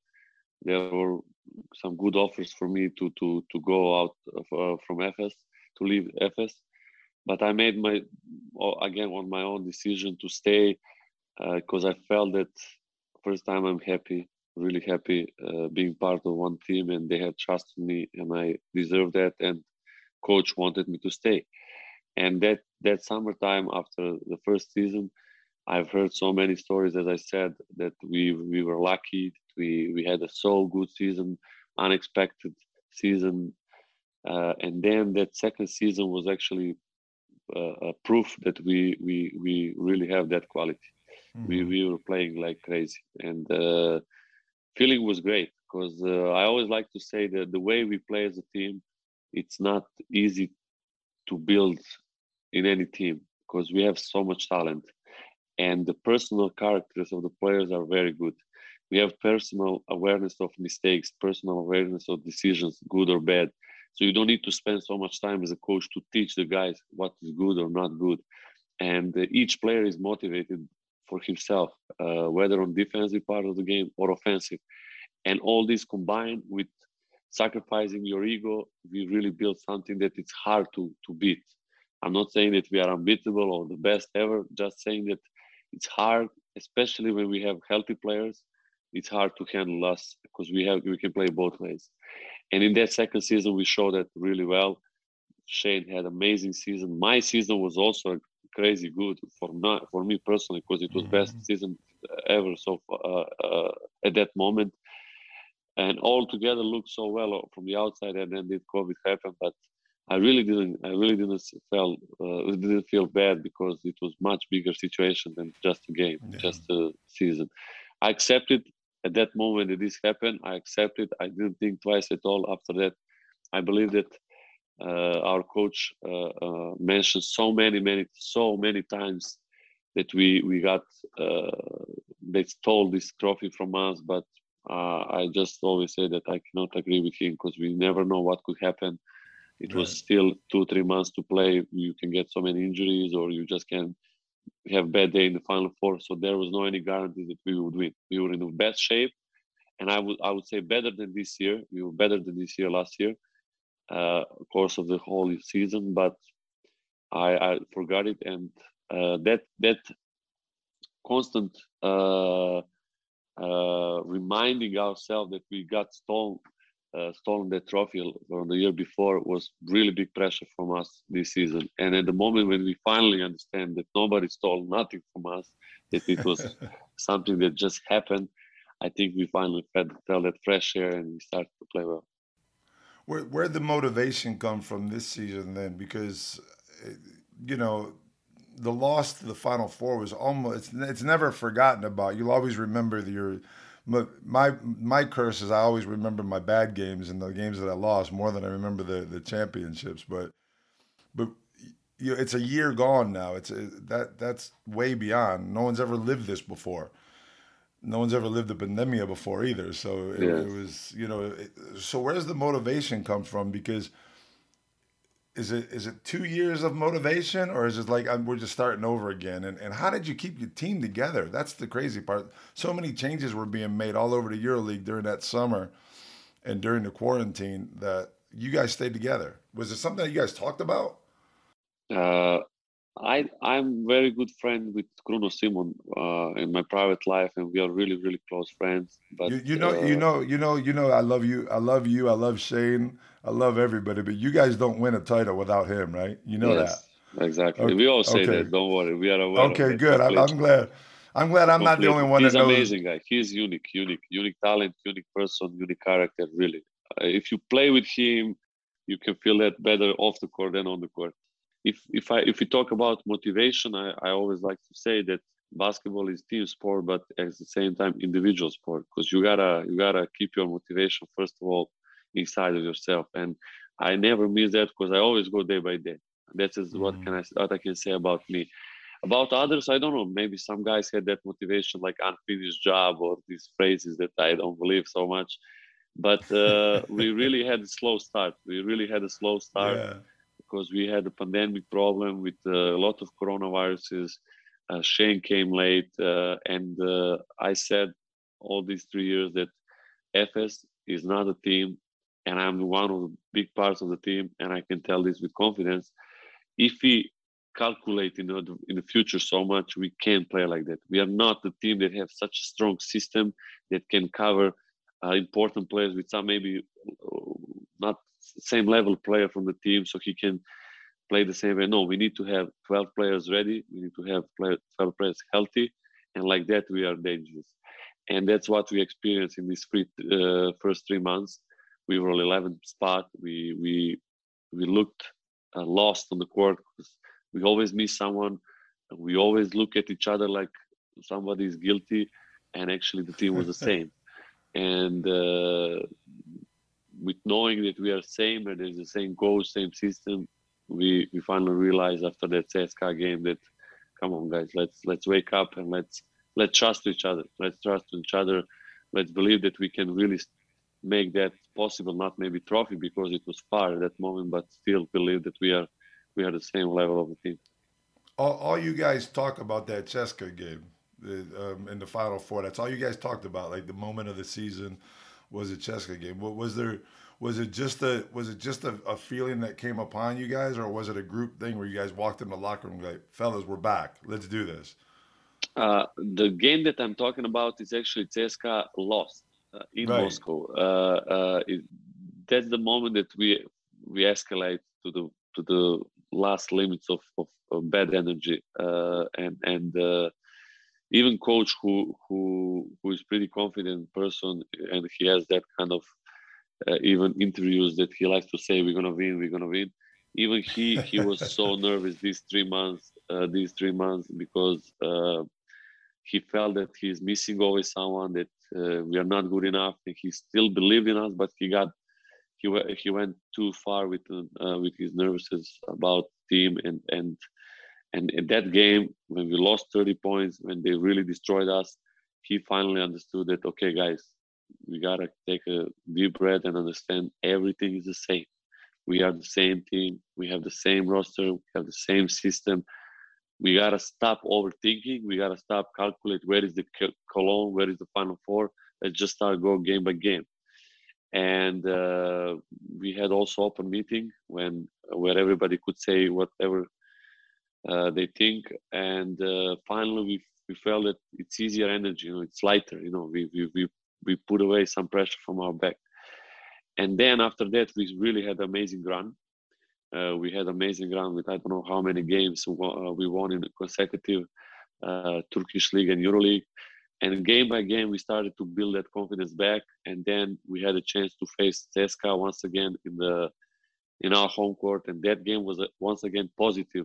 there were some good offers for me to go out from Efes to leave FS, but I made my on my own decision to stay because I felt that first time I'm happy, really happy being part of one team, and they had trusted me, and I deserved that. And coach wanted me to stay. And that summertime after the first season, I've heard so many stories, as I said, that we were lucky. We had a so good season, unexpected season, and then that second season was actually a proof that we really have that quality. Mm-hmm. We were playing like crazy, and feeling was great because I always like to say that the way we play as a team, it's not easy to build in any team because we have so much talent, and the personal characters of the players are very good. We have personal awareness of mistakes, personal awareness of decisions, good or bad. So you don't need to spend so much time as a coach to teach the guys what is good or not good. And each player is motivated for himself, whether on defensive part of the game or offensive. And all this combined with sacrificing your ego, we really build something that it's hard to beat. I'm not saying that we are unbeatable or the best ever, just saying that it's hard, especially when we have healthy players. It's hard to handle us because we can play both ways. And in that second season, we showed that really well. Shane had amazing season. My season was also crazy good for me personally because it was best season ever. So at that moment, and all together looked so well from the outside. And then did COVID happen, but I really didn't feel bad because it was much bigger situation than just a game, just a season. I accepted at that moment that this happened. I accepted. I didn't think twice at all. After that, I believe that our coach mentioned so many times that we got they stole this trophy from us. But I just always say that I cannot agree with him because we never know what could happen. It was still 2-3 months to play. You can get so many injuries, or you just can have bad day in the final four. So there was no any guarantee that we would win. We were in the best shape, and I would say better than this year. We were better than this year last year, course of the whole season. But I forgot it, and that constant reminding ourselves that we got stolen that trophy from the year before was really big pressure from us this season. And at the moment when we finally understand that nobody stole nothing from us, that it was something that just happened, I think we finally felt that fresh air and we started to play well. Where'd the motivation come from this season then? Because, you know, the loss to the Final Four was almost, it's never forgotten about. You'll always remember my curse is I always remember my bad games and the games that I lost more than I remember the championships. But you know, it's a year gone now. That's way beyond. No one's ever lived this before. No one's ever lived a pandemia before either. So it was, you know. So where does the motivation come from? Because is it 2 years of motivation, or is it like we're just starting over again? And how did you keep your team together? That's the crazy part. So many changes were being made all over the EuroLeague during that summer and during the quarantine that you guys stayed together. Was it something that you guys talked about? I'm very good friend with Kruno Simon in my private life, and we are really, really close friends. But you know, I love you. I love you. I love Shane. I love everybody. But you guys don't win a title without him, right? You know that. Exactly. Okay. We all say that. Don't worry. We are aware. Okay, of good. I'm glad. I'm glad I'm not the only one He's that knows. Amazing guy. He's unique talent, unique person, unique character. Really, if you play with him, you can feel that better off the court than on the court. If we talk about motivation, I always like to say that basketball is team sport, but at the same time individual sport, because you gotta keep your motivation first of all inside of yourself. And I never miss that because I always go day by day. That is what I can say about me. About others, I don't know. Maybe some guys had that motivation, like unfinished job or these phrases that I don't believe so much. But we really had a slow start. Yeah. Because we had a pandemic problem with a lot of coronaviruses. Shane came late, and I said all these 3 years that FS is not a team, and I'm one of the big parts of the team, and I can tell this with confidence. If we calculate in the future so much, we can't play like that. We are not the team that have such a strong system that can cover important players with some maybe not same level player from the team, so he can play the same way. No, we need to have 12 players ready. We need to have 12 players healthy, and like that we are dangerous. And that's what we experienced in these first 3 months. We were on 11th spot. We looked lost on the court because we always miss someone. We always look at each other like somebody is guilty, and actually the team was the same. And with knowing that we are same and there's the same coach, same system, we finally realized after that CSKA game that, come on guys, let's wake up and let's trust each other. Let's trust each other. Let's believe that we can really make that possible. Not maybe trophy because it was far at that moment, but still believe that we are the same level of the team. All you guys talk about that CSKA game in the Final Four. That's all you guys talked about. Like the moment of the season was a CSKA game. Was it just a feeling that came upon you guys, or was it a group thing where you guys walked in the locker room like, fellas, we're back. Let's do this. The game that I'm talking about is actually CSKA lost in Moscow. That's the moment that we escalate to the last limits of bad energy, and even coach who is pretty confident person, and he has that kind of even interviews that he likes to say we're gonna win. Even he was so nervous these 3 months because he felt that he's missing always someone, that we are not good enough, and he still believed in us, but he went too far with his nervousness about team, and in that game when we lost 30 points, when they really destroyed us, he finally understood that, okay guys, we gotta take a deep breath and understand everything is the same. We are the same team. We have the same roster. We have the same system. We gotta stop overthinking. We gotta stop calculate where is the Cologne, where is the Final Four. Let's just start go game by game. And we had also open meeting where everybody could say whatever they think. And finally, we felt that it's easier energy. It's lighter. We put away some pressure from our back. And then after that, we really had an amazing run. We had amazing run with I don't know how many games we won in consecutive Turkish League and Euroleague. And game by game, we started to build that confidence back. And then we had a chance to face CSKA once again in our home court. And that game was once again positive,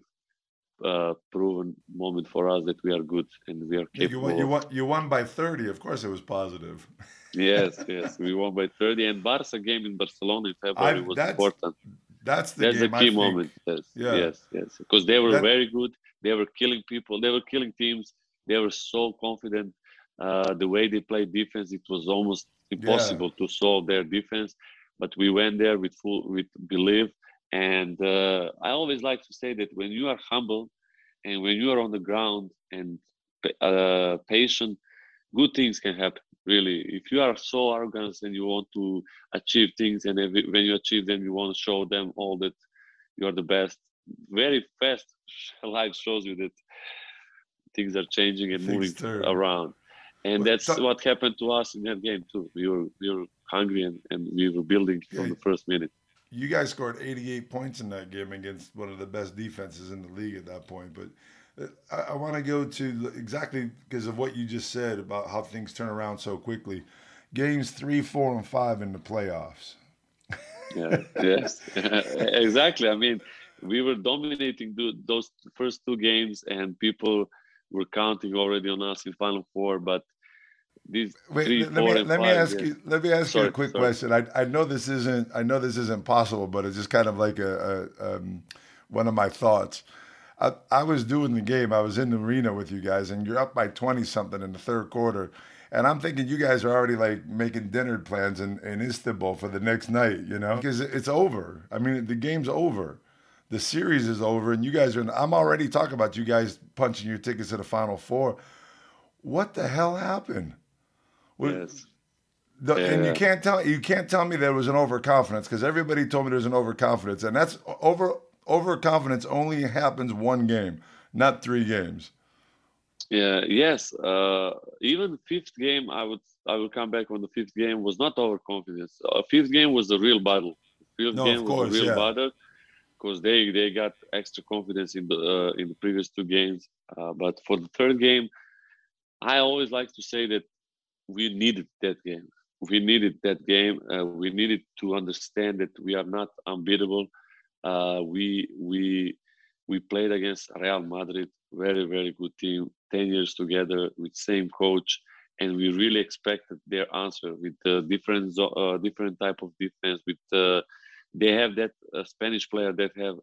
proven moment for us that we are good and we are capable. You won by 30. Of course, it was positive. Yes, we won by 30. And Barca game in Barcelona in February was important. That's the key moment. Yes. Because they were very good. They were killing people. They were killing teams. They were so confident. The way they played defense, it was almost impossible to solve their defense. But we went there with belief. And I always like to say that when you are humble and when you are on the ground and patient, good things can happen. Really, if you are so arrogant and you want to achieve things, and when you achieve them, you want to show them all that you are the best. Very fast, life shows you that things are changing and moving around, and that's what happened to us in that game too. We were hungry and we were building from the first minute. You guys scored 88 points in that game against one of the best defenses in the league at that point, but. I want to go to exactly because of what you just said about how things turn around so quickly. Games 3, 4, and 5 in the playoffs. Yes, exactly. I mean, we were dominating those first 2 games, and people were counting already on us in Final Four. But these 3, 4, and 5. Let me ask you a quick question. I know this isn't possible, but it's just kind of like one of my thoughts. I was doing the game. I was in the arena with you guys, and you're up by 20-something in the third quarter. And I'm thinking you guys are already like making dinner plans in Istanbul for the next night, because it's over. I mean, the game's over. The series is over, and you guys I'm already talking about you guys punching your tickets to the Final Four. What the hell happened? Yes. And you can't tell me there was an overconfidence, because everybody told me there was an overconfidence, and that's overconfidence only happens one game, not 3 games. Yeah. Yes. Even fifth game, I will come back on the fifth game was not overconfidence. Fifth game was the real battle. Fifth game was the real battle because they got extra confidence in the previous 2 games. But for the third game, I always like to say that we needed that game. We needed that game. We needed to understand that we are not unbeatable. We played against Real Madrid, very, very good team, 10 years together with same coach, and we really expected their answer with different type of defense. With they have that Spanish players that have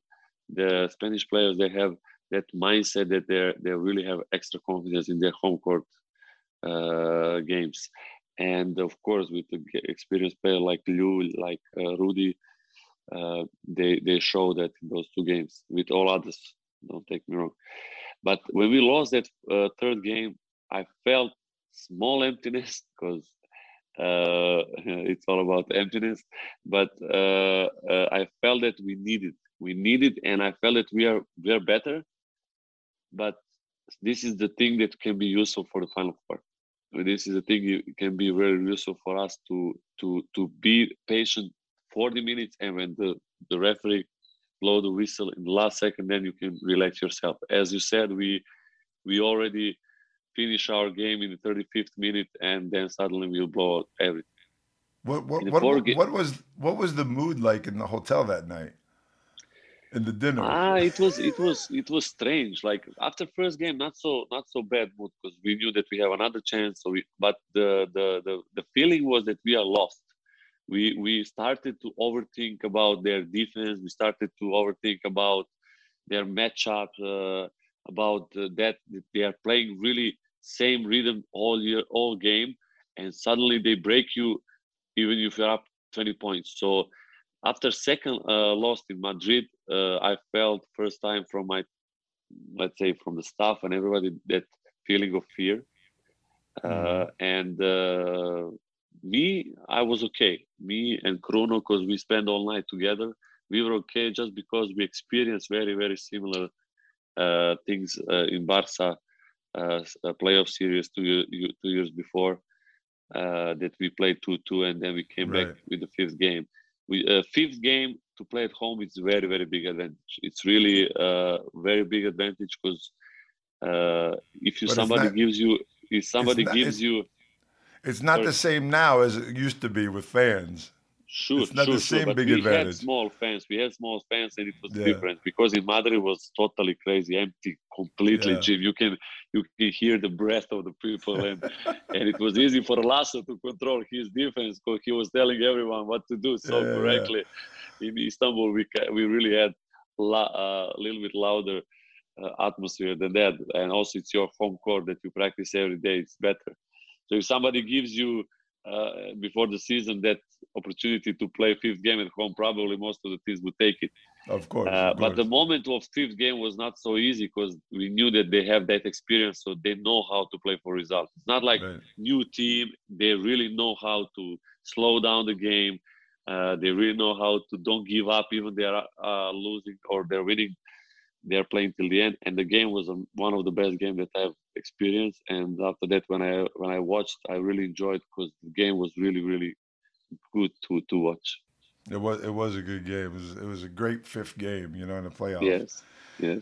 that mindset that they really have extra confidence in their home court games, and of course with the experienced player like Lou, like Rudy. They show that in those 2 games with all others. Don't take me wrong, but when we lost that third game, I felt small emptiness because it's all about emptiness. But I felt that we needed, and I felt that we are better. But this is the thing that can be useful for the final four. This is the thing it can be very useful for us to be patient 40 minutes, and when the referee blow the whistle in the last second, then you can relax yourself. As you said, we already finish our game in the 35th minute, and then suddenly we'll blow out everything. What was the mood like in the hotel that night? In the dinner? It was strange. Like after first game, not so bad mood because we knew that we have another chance. But the feeling was that we are lost. We started to overthink about their defense. We started to overthink about their matchup, about that they are playing really same rhythm all game, and suddenly they break you, even if you're up 20 points. So after second loss in Madrid, I felt first time from from the staff and everybody that feeling of fear. And I was okay. Me and Kruno, because we spent all night together, we were okay just because we experienced very, very similar things in Barca playoff series 2 years before that we played 2-2, and then we came back with the fifth game. Fifth game to play at home is very, very big advantage. It's really a very big advantage because if somebody gives you. It's not the same now as it used to be with fans. It's not the same big advantage. We had small fans, and it was different because in Madrid it was totally crazy, empty, completely gym. You can hear the breath of the people, and it was easy for Lasso to control his defense because he was telling everyone what to do correctly. In Istanbul, we really had a little bit louder atmosphere than that, and also it's your home court that you practice every day. It's better. So if somebody gives you before the season that opportunity to play fifth game at home, probably most of the teams would take it. Of course. But the moment of fifth game was not so easy because we knew that they have that experience, so they know how to play for results. It's not like new team. They really know how to slow down the game. They really know how to don't give up even they are losing or they're winning. They're playing till the end, and the game was one of the best games that I've experienced. And after that, when I watched, I really enjoyed because the game was really, really good to watch. It was a good game. It was a great fifth game, in the playoffs. Yes.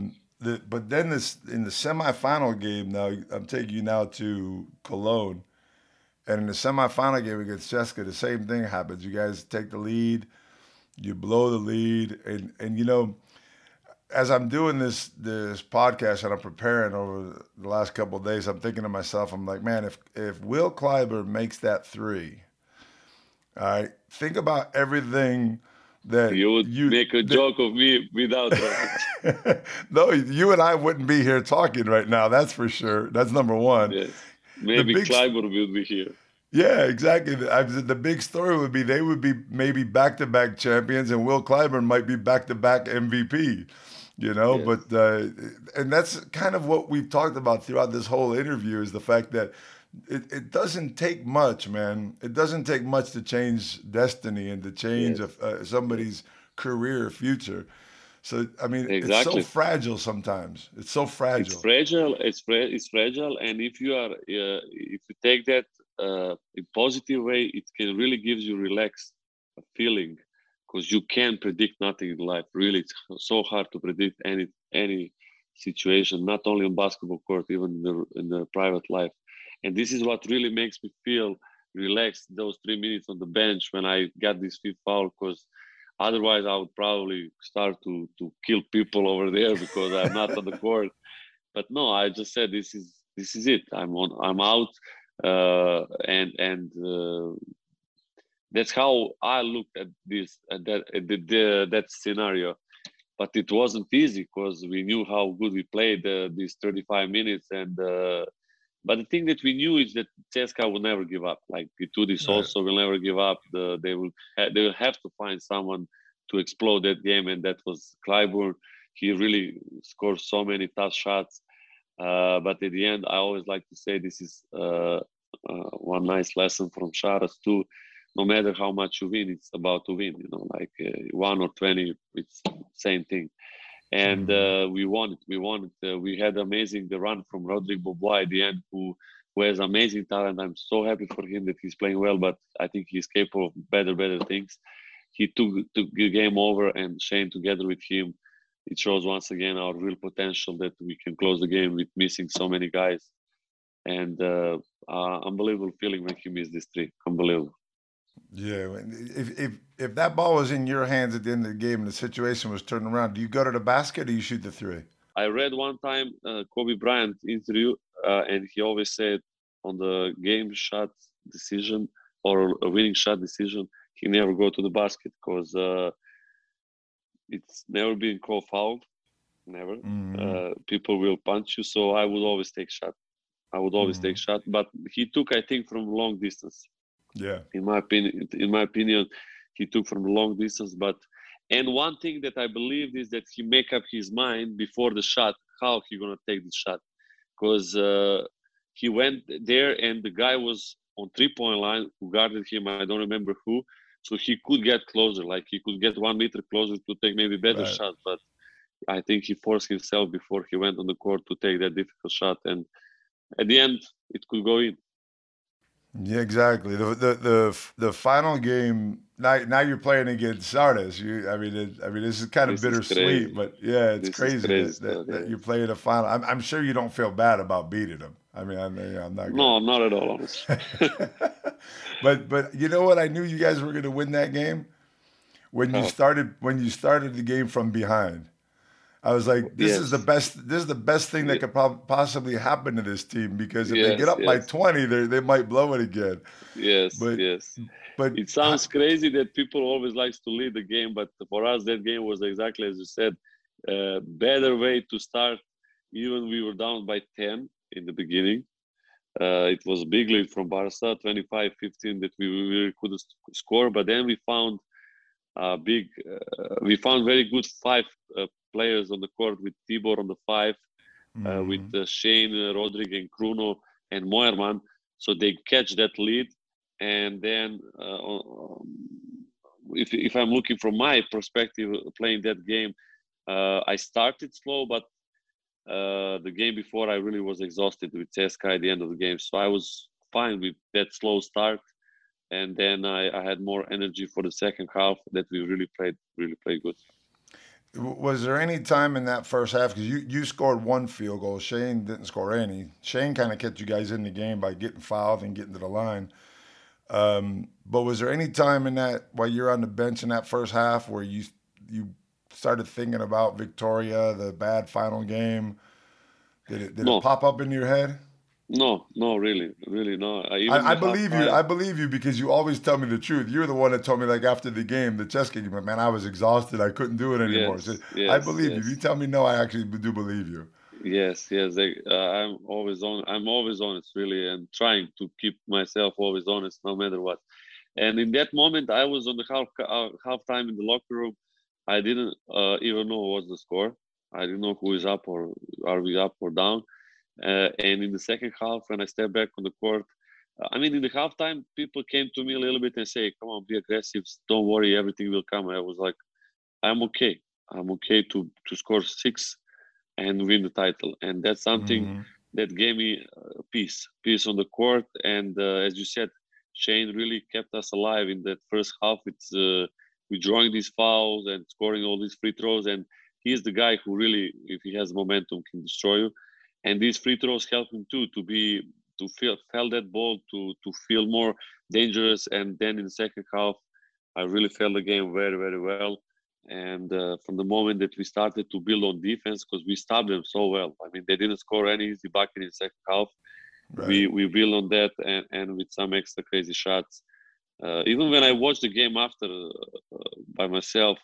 But then in the semifinal game, now I'm taking you now to Cologne, and in the semifinal game against CSKA, the same thing happens. You guys take the lead, you blow the lead, and as I'm doing this podcast and I'm preparing over the last couple of days, I'm thinking to myself, I'm like, man, if Will Clyburn makes that three, all right, think about everything that you would make a joke of me without that. No, you and I wouldn't be here talking right now. That's for sure. That's number one. Yes. Maybe Clyburn will be here. Yeah, exactly. The big story would be they would be maybe back-to-back champions, and Will Clyburn might be back-to-back MVP. Yes. But and that's kind of what we've talked about throughout this whole interview is the fact that it doesn't take much, man. It doesn't take much to change destiny and to change Yes, yes, somebody's career future. So, I mean, it's so exactly. fragile sometimes. It's so It's fragile. fragile. It's fragile, and if you take that in positive way, it can really gives you relaxed feeling because you can't predict nothing in life. Really, it's so hard to predict any situation, not only on basketball court, even in the private life. And this is what really makes me feel relaxed those 3 minutes on the bench when I got this fifth foul because otherwise I would probably start to kill people over there because I'm not on the court. But no, I just said this is it. I'm out, and that's how I looked at this at that scenario. But it wasn't easy because we knew how good we played these 35 minutes, and but the thing that we knew is that CSKA will never give up. Like Itudis Right. also will never give up. They will have to find someone to explode that game, and that was Clyburn. He really scored so many tough shots. But at the end, I always like to say this is one nice lesson from Sharas too. No matter how much you win, it's about to win. Like 1 or 20, it's same thing. And Mhm. we won it. We won it. We had amazing run from Rodrigo Bobois at the end, who has amazing talent. I'm so happy for him that he's playing well, but I think he's capable of better things. He took the game over, and Shane together with him, it shows once again our real potential that we can close the game with missing so many guys. And unbelievable feeling when he missed this three. Unbelievable. Yeah. If that ball was in your hands at the end of the game and the situation was turned around, do you go to the basket or do you shoot the three? I read one time Kobe Bryant interview, and he always said on the game shot decision or a winning shot decision, he never go to the basket because it's never been called foul. Never. Hmm. People will punch you, so I would always take shot. I would always take Hmm. shot, but he took, I think, from long distance. Yeah. In my opinion, he took from long distance. But and one thing that I believe is that he make up his mind before the shot how he gonna take the shot, because he went there and the guy was on 3 point line who guarded him. I don't remember who, so he could get closer, like he could get 1 meter closer to take maybe better Right. shot. But I think he forced himself before he went on the court to take that difficult shot, and at the end it could go in. Yeah, exactly. The final game. Now you're playing against Sardis. This is kind of This is bittersweet, crazy. but yeah, it's This is crazy crazy stuff. that Yeah. you're playing a final. I'm sure you don't feel bad about beating them. I mean, I'm not No, not at all, honestly. gonna. But you know what? I knew you guys were gonna win that game How? when you started the game from behind. I was like, this is the Yes, best. This is the best thing that Ye- could possibly happen to this team because if they get yes, up by yes, 20, they might blow it again. yes, But yes. but It sounds crazy that people always likes to lead the game, but for us, that game was exactly as you said. Better way to start. Even we were down by 10 in the beginning. It was a big lead from Barca, 25-15, that we really couldn't score. But then we found very good five players on the court with Tibor on the five, with mhm. Shane, Rodrigue, and Kruno, and Moerman. So they catch that lead. And then, if I'm looking from my perspective playing that game, I started slow, but the game before I really was exhausted with CSKA at the end of the game. So I was fine with that slow start. And then I had more energy for the second half that we really played good. Was there any time in that first half because you scored one field goal, Shane didn't score any. Shane kind of kept you guys in the game by getting fouled and getting to the line. But was there any time in that while you're on the bench in that first half where you started thinking about Victoria, the bad final game? Did it No, pop up in your head? no, really, no. Even I the believe you. halftime, I believe you because you always tell me the truth. You're the one that told me like after the game, the chess game, man, I was exhausted. I couldn't do it anymore. So yes, I yes, believe you. If you yes, tell me no, I actually do believe you. yes. I'm always on. I'm always honest, really, and trying to keep myself always honest, no matter what. And in that moment, I was on the halftime in the locker room. I didn't even know what's the score. I didn't know who is up or are we up or down. And in the second half, when I stepped back on the court, I mean, in the halftime, people came to me a little bit and say, "Come on, be aggressive. Don't worry, everything will come." I was like, "I'm okay. I'm okay to score 6 and win the title." And that's something that gave me peace on the court. And as you said, Shane really kept us alive in that first half. It's with drawing these fouls and scoring all these free throws. And he's the guy who really, if he has momentum, can destroy you. And these free throws help him too to feel that ball to feel more dangerous. And then in the second half, I really felt the game very, very well. And from the moment that we started to build on defense, because we stopped them so well. I mean, they didn't score any easy bucket in the second half. Right. We built on that and with some extra crazy shots. Even when I watched the game after by myself,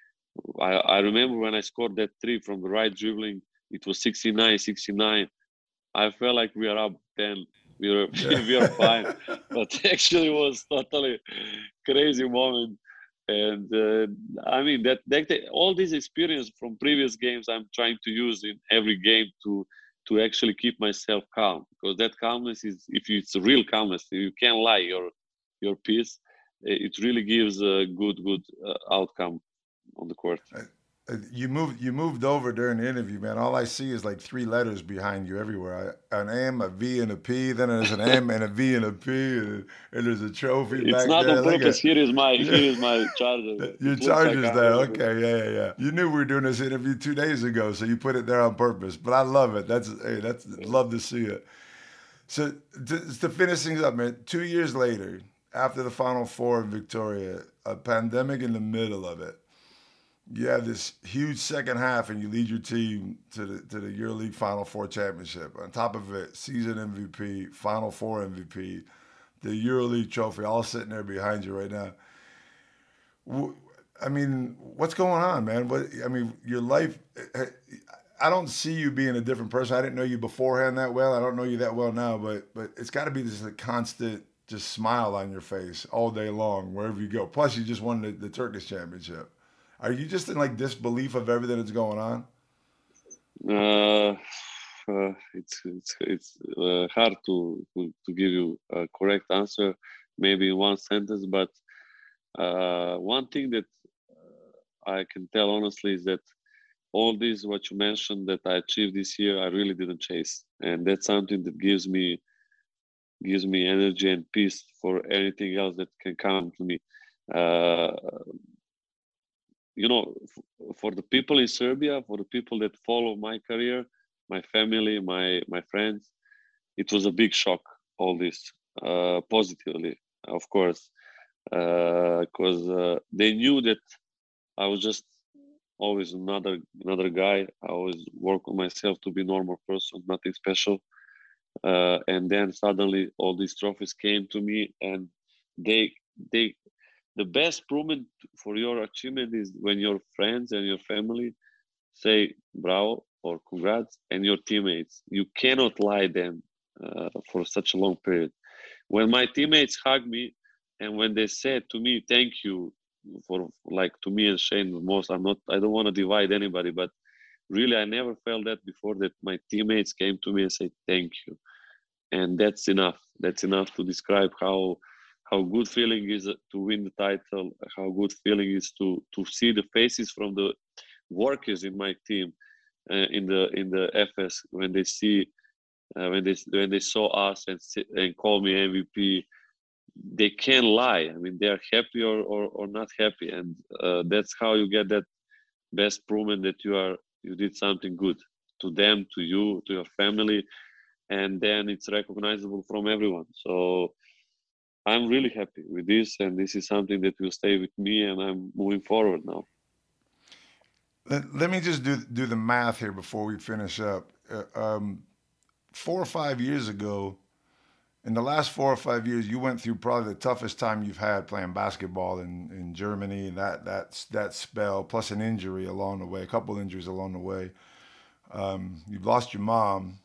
I remember when I scored that 3 from the right dribbling, it was 69. I felt like we are up 10. We are fine. But actually it was totally crazy moment. And I mean, that all this experience from previous games I'm trying to use in every game to actually keep myself calm. Because that calmness is, if it's a real calmness, you can't lie your piece. It really gives a good outcome on the court. You moved over during the interview, man. All I see is like 3 letters behind you everywhere. An M, a V, and a P. Then there's an M and a V and a P, and there's a trophy it's back there. It's not on purpose. Here is my charger. Your charger's there. Okay, yeah. You knew we were doing this interview 2 days ago, so you put it there on purpose. But I love it. That's love to see it. So to finish things up, man. 2 years later, after the Final Four in Victoria, a pandemic in the middle of it. You have this huge second half, and you lead your team to the EuroLeague Final Four championship. On top of it, season MVP, Final Four MVP, the EuroLeague trophy, all sitting there behind you right now. I mean, what's going on, man? Your life. I don't see you being a different person. I didn't know you beforehand that well. I don't know you that well now, but it's got to be this constant just smile on your face all day long wherever you go. Plus, you just won the Turkish championship. Are you just in like disbelief of everything that's going on? It's hard to give you a correct answer, maybe in one sentence. But one thing that I can tell honestly is that all this what you mentioned that I achieved this year, I really didn't chase, and that's something that gives me energy and peace for anything else that can come to me. For the people in Serbia, for the people that follow my career, my family, my friends, it was a big shock, all this, positively, of course, because they knew that I was just always another guy. I always work on myself to be a normal person, nothing special. And then suddenly all these trophies came to me, and the best proof for your achievement is when your friends and your family say bravo or congrats, and your teammates. You cannot lie them for such a long period. When my teammates hugged me and when they said to me, thank you for, like, to me and Shane the most, I don't want to divide anybody, but really I never felt that before, that my teammates came to me and said thank you. And that's enough. That's enough to describe how good feeling is to win the title, how good feeling is to see the faces from the workers in my team, in the FS, when they see when they saw us and call me MVP. They can't lie. I mean, they are happy or not happy, and that's how you get that best proof that you did something good to them, to you, to your family, and then it's recognizable from everyone. So I'm really happy with this, and this is something that will stay with me, and I'm moving forward now. Let me just do the math here before we finish up. 4 or 5 years ago, in the last 4 or 5 years, you went through probably the toughest time you've had playing basketball in Germany, and that spell, plus an injury along the way, a couple injuries along the way. You've lost your mom,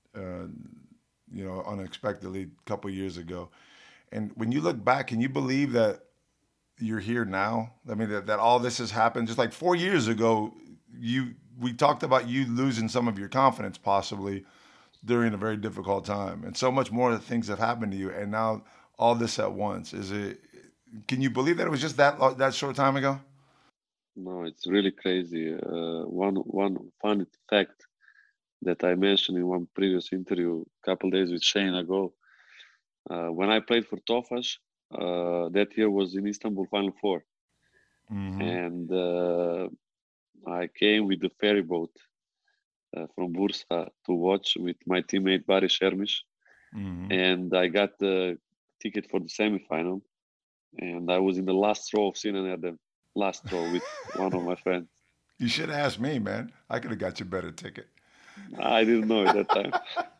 unexpectedly a couple years ago. And when you look back, can you believe that you're here now? I mean, that all this has happened. Just like 4 years ago, we talked about you losing some of your confidence possibly during a very difficult time, and so much more things have happened to you, and now all this at once. Is it? Can you believe that it was just that short time ago? No, it's really crazy. One fun fact that I mentioned in one previous interview a couple days with Shane ago. When I played for Tofaş, that year was in Istanbul Final Four, and I came with the ferry boat from Bursa to watch with my teammate Baris Ermish, and I got the ticket for the semifinal, and I was in the last row of Sinan Erdem, last row with one of my friends. You should have asked me, man. I could have got you a better ticket. I didn't know at that time.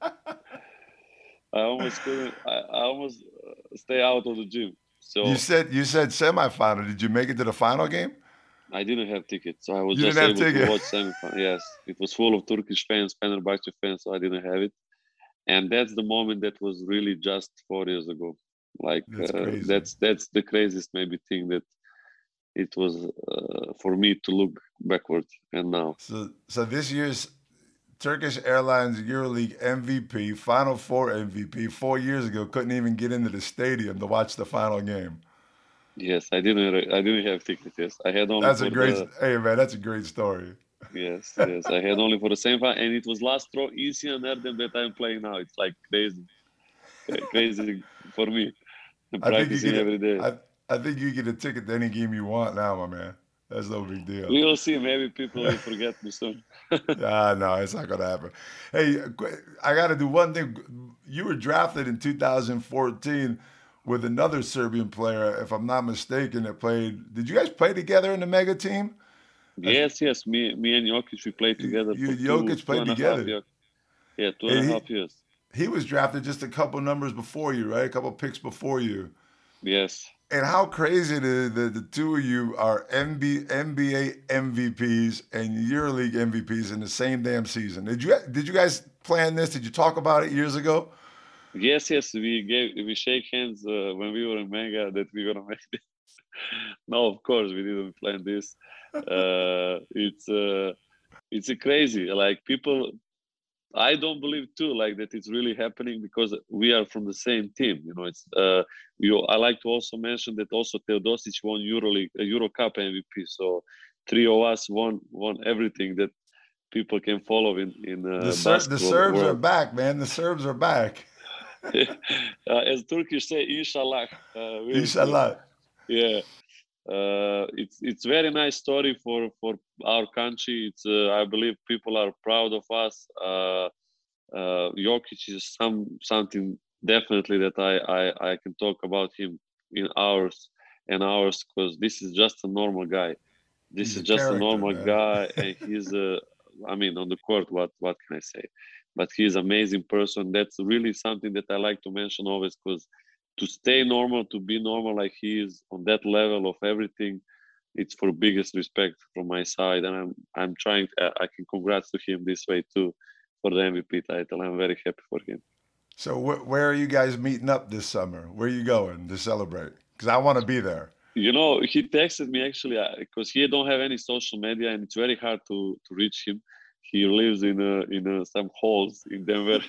I almost couldn't. I almost stay out of the gym. So you said semifinal. Did you make it to the final game? I didn't have tickets, so I was You just didn't have able to ticket. watch semifinal. Yes, it was full of Turkish fans, Fenerbahce fans, so I didn't have it. And that's the moment that was really just 4 years ago. Like That's crazy. that's the craziest maybe thing that it was for me to look backwards and now. So this year's Turkish Airlines EuroLeague MVP, Final Four MVP, 4 years ago, couldn't even get into the stadium to watch the final game. Yes, I didn't have tickets. Yes, I had only. That's a great. Hey man, that's a great story. Yes, I had only for the semifinal, and it was last row easy and Erdem that I'm playing now. It's like crazy for me. I'm practicing every day. I think you get a ticket to any game you want now, my man. That's no big deal. We will see. Maybe people will forget me soon. No, it's not going to happen. Hey, I got to do one thing. You were drafted in 2014 with another Serbian player, if I'm not mistaken, that played. Did you guys play together in the mega team? Yes. Me and Jokic, we played together. You and Jokic played together. Yeah, 2.5 years. He was drafted just a couple numbers before you, right? A couple picks before you. Yes. And how crazy the two of you are NBA MVPs and EuroLeague MVPs in the same damn season. Did you guys plan this? Did you talk about it years ago? Yes. We shake hands when we were in Mega that we're gonna make this. No, of course we didn't plan this. It's a crazy, like, people. I don't believe too, like, that it's really happening because we are from the same team. You know, it's I like to also mention that also Teodosic won EuroLeague, Euro Cup MVP. So 3 of us won everything that people can follow in basketball. The Serbs are back, man. The Serbs are back. As Turkish say, inshallah. Inshallah. Yeah. It's very nice story for our country. It's I believe people are proud of us. Jokic is something definitely that I can talk about him in hours and hours, because this is just a normal guy. This is just a normal guy, and he's I mean, on the court, what can I say? But he's an amazing person. That's really something that I like to mention always, because to stay normal, to be normal like he is on that level of everything, it's for biggest respect from my side. And I'm trying, I can congrats to him this way too for the MVP title. I'm very happy for him. So where are you guys meeting up this summer? Where are you going to celebrate? Because I want to be there. You know, he texted me actually because he don't have any social media and it's very hard to reach him. He lives in some halls in Denver.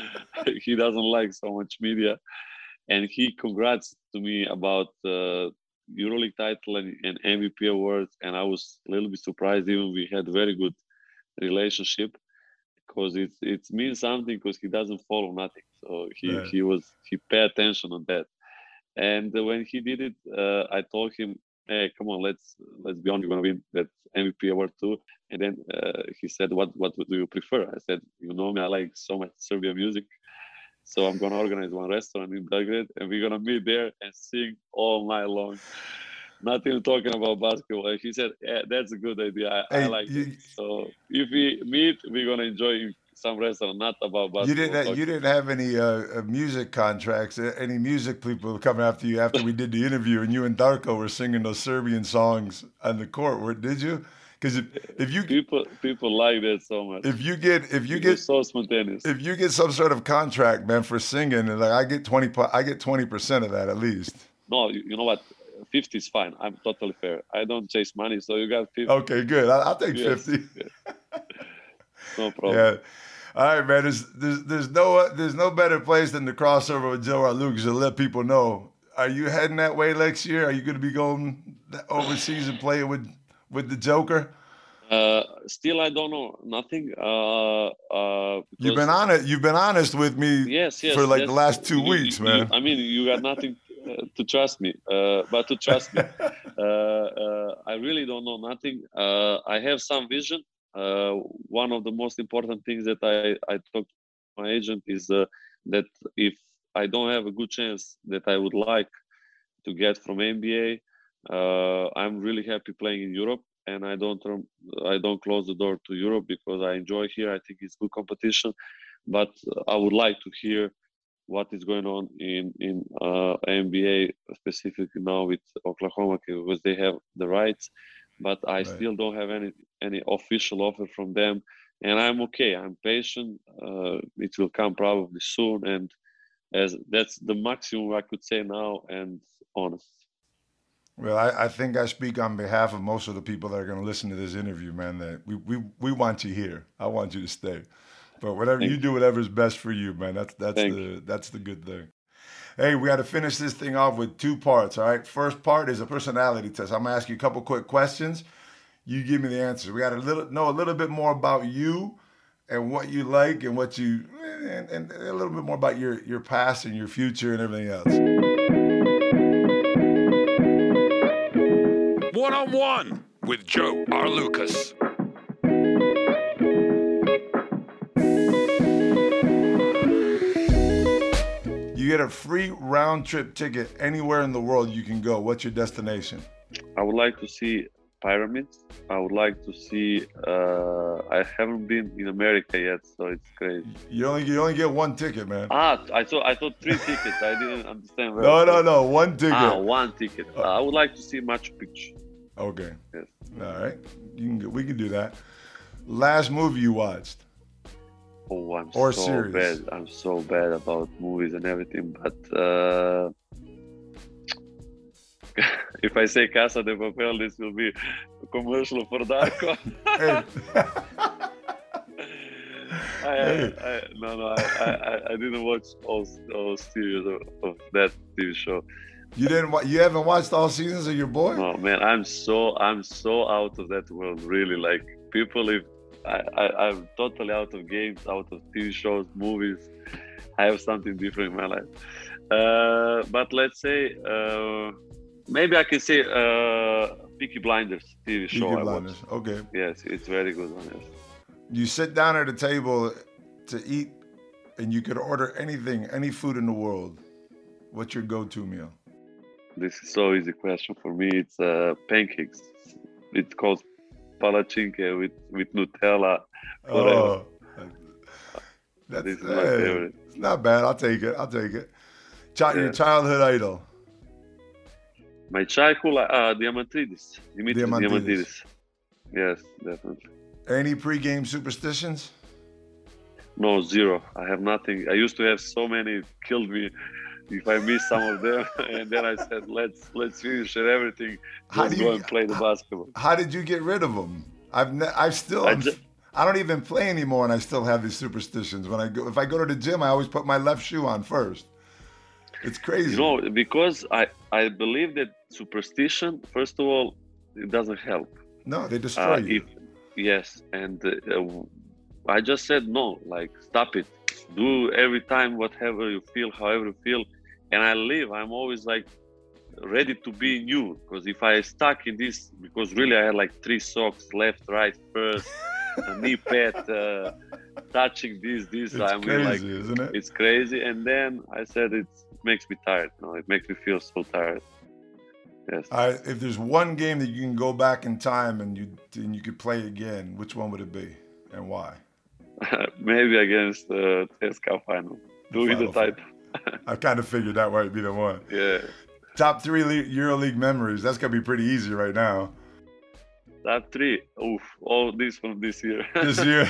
He doesn't like so much media. And he congrats to me about EuroLeague title and MVP awards. And I was a little bit surprised. Even we had very good relationship, because it means something, because he doesn't follow nothing. So he paid attention on that. And when he did it, I told him, "Hey, come on, let's be honest, you're gonna win that MVP award too." And then he said, "What do you prefer?" I said, "You know me, I like so much Serbian music. So I'm gonna organize one restaurant in Belgrade, and we're gonna meet there and sing all night long. Not even talking about basketball." And he said, "Yeah, that's a good idea. I like it. So if we meet, we're gonna enjoy some restaurant, not about basketball." You didn't have any music contracts, any music people coming after you after we did the interview, and you and Darko were singing those Serbian songs on the court. Did you? Because if you people like that so much. If you get so spontaneous. If you get some sort of contract, man, for singing, and like I get 20% of that at least. No, you know what? 50 is fine. I'm totally fair. I don't chase money, so you got 50. Okay, good. I'll take 50. Yeah. No problem. Yeah. All right, man. There's no better place than the crossover with Joe R. Lucas to let people know. Are you heading that way next year? Are you going to be going overseas and playing with the Joker? Still, I don't know nothing. You've been honest with me. Yes, for like the last 2 weeks, man. I mean, you got nothing to trust me, but to trust me. I really don't know nothing. I have some vision. One of the most important things that I talked to my agent is that if I don't have a good chance that I would like to get from NBA, I'm really happy playing in Europe. And I don't close the door to Europe because I enjoy here. I think it's good competition, but I would like to hear what is going on in NBA, specifically now with Oklahoma, because they have the rights. But I still don't have any official offer from them, and I'm okay. I'm patient. It will come probably soon, and as that's the maximum I could say now, and honest. Well, I think I speak on behalf of most of the people that are going to listen to this interview, man, that we want you here. I want you to stay. But whatever you do, whatever's best for you, man, that's the good thing. Hey, we got to finish this thing off with 2 parts, all right? First part is a personality test. I'm going to ask you a couple quick questions. You give me the answers. We got to know a little bit more about you and what you like and what you and a little bit more about your past and your future and everything else. One-on-one with Joe R. Lucas. You get a free round-trip ticket anywhere in the world you can go. What's your destination? I would like to see pyramids. I would like to see. I haven't been in America yet, so it's crazy. You only get 1 ticket, man. I thought 3 tickets. I didn't understand. No, 1 ticket. 1 ticket. I would like to see Machu Picchu. Okay. Yes. All right. We can do that. Last movie you watched? Oh, I'm or so series. bad. I'm so bad about movies and everything. But if I say Casa de Papel, this will be a commercial for Darko. I didn't watch all series of that TV show. You haven't watched all seasons of Your Boy? No, man, I'm so out of that world. Really, like people. If I'm totally out of games, out of TV shows, movies. I have something different in my life. But let's say maybe I can say Peaky Blinders TV show. Peaky Blinders. Okay. Yes, it's very good one. Yes. You sit down at a table to eat, and you could order anything, any food in the world. What's your go-to meal? This is so easy question for me. It's pancakes. It's called palatschinke with Nutella. Oh, this is my favorite. It's not bad. I'll take it. Your childhood idol. My childhood, Diamantidis. Dimitris Diamantidis. Yes, definitely. Any pre-game superstitions? No, zero. I have nothing. I used to have so many. It killed me if I miss some of them. And then I said, let's finish everything. Just go and play the basketball. How did you get rid of them? I don't even play anymore, and I still have these superstitions. If I go to the gym, I always put my left shoe on first. It's crazy. Because I believe that superstition, first of all, it doesn't help. No, they destroy you. Yes, and I just said no, like stop it. Do every time whatever you feel, however you feel, and I live. I'm always like ready to be new, because if I stuck in this, because really I had like 3 socks, left, right, first, a knee pad, touching this. It's crazy, like, isn't it? It's crazy, and then I said it makes me tired. It makes me feel so tired. Yes. If there's one game that you can go back in time and you could play again, which one would it be and why? Maybe against the CSKA final. Do we the title? I kind of figured that might be the one. Yeah. Top 3 EuroLeague memories. That's gonna be pretty easy right now. Top 3. Oof. All this from this year. This year.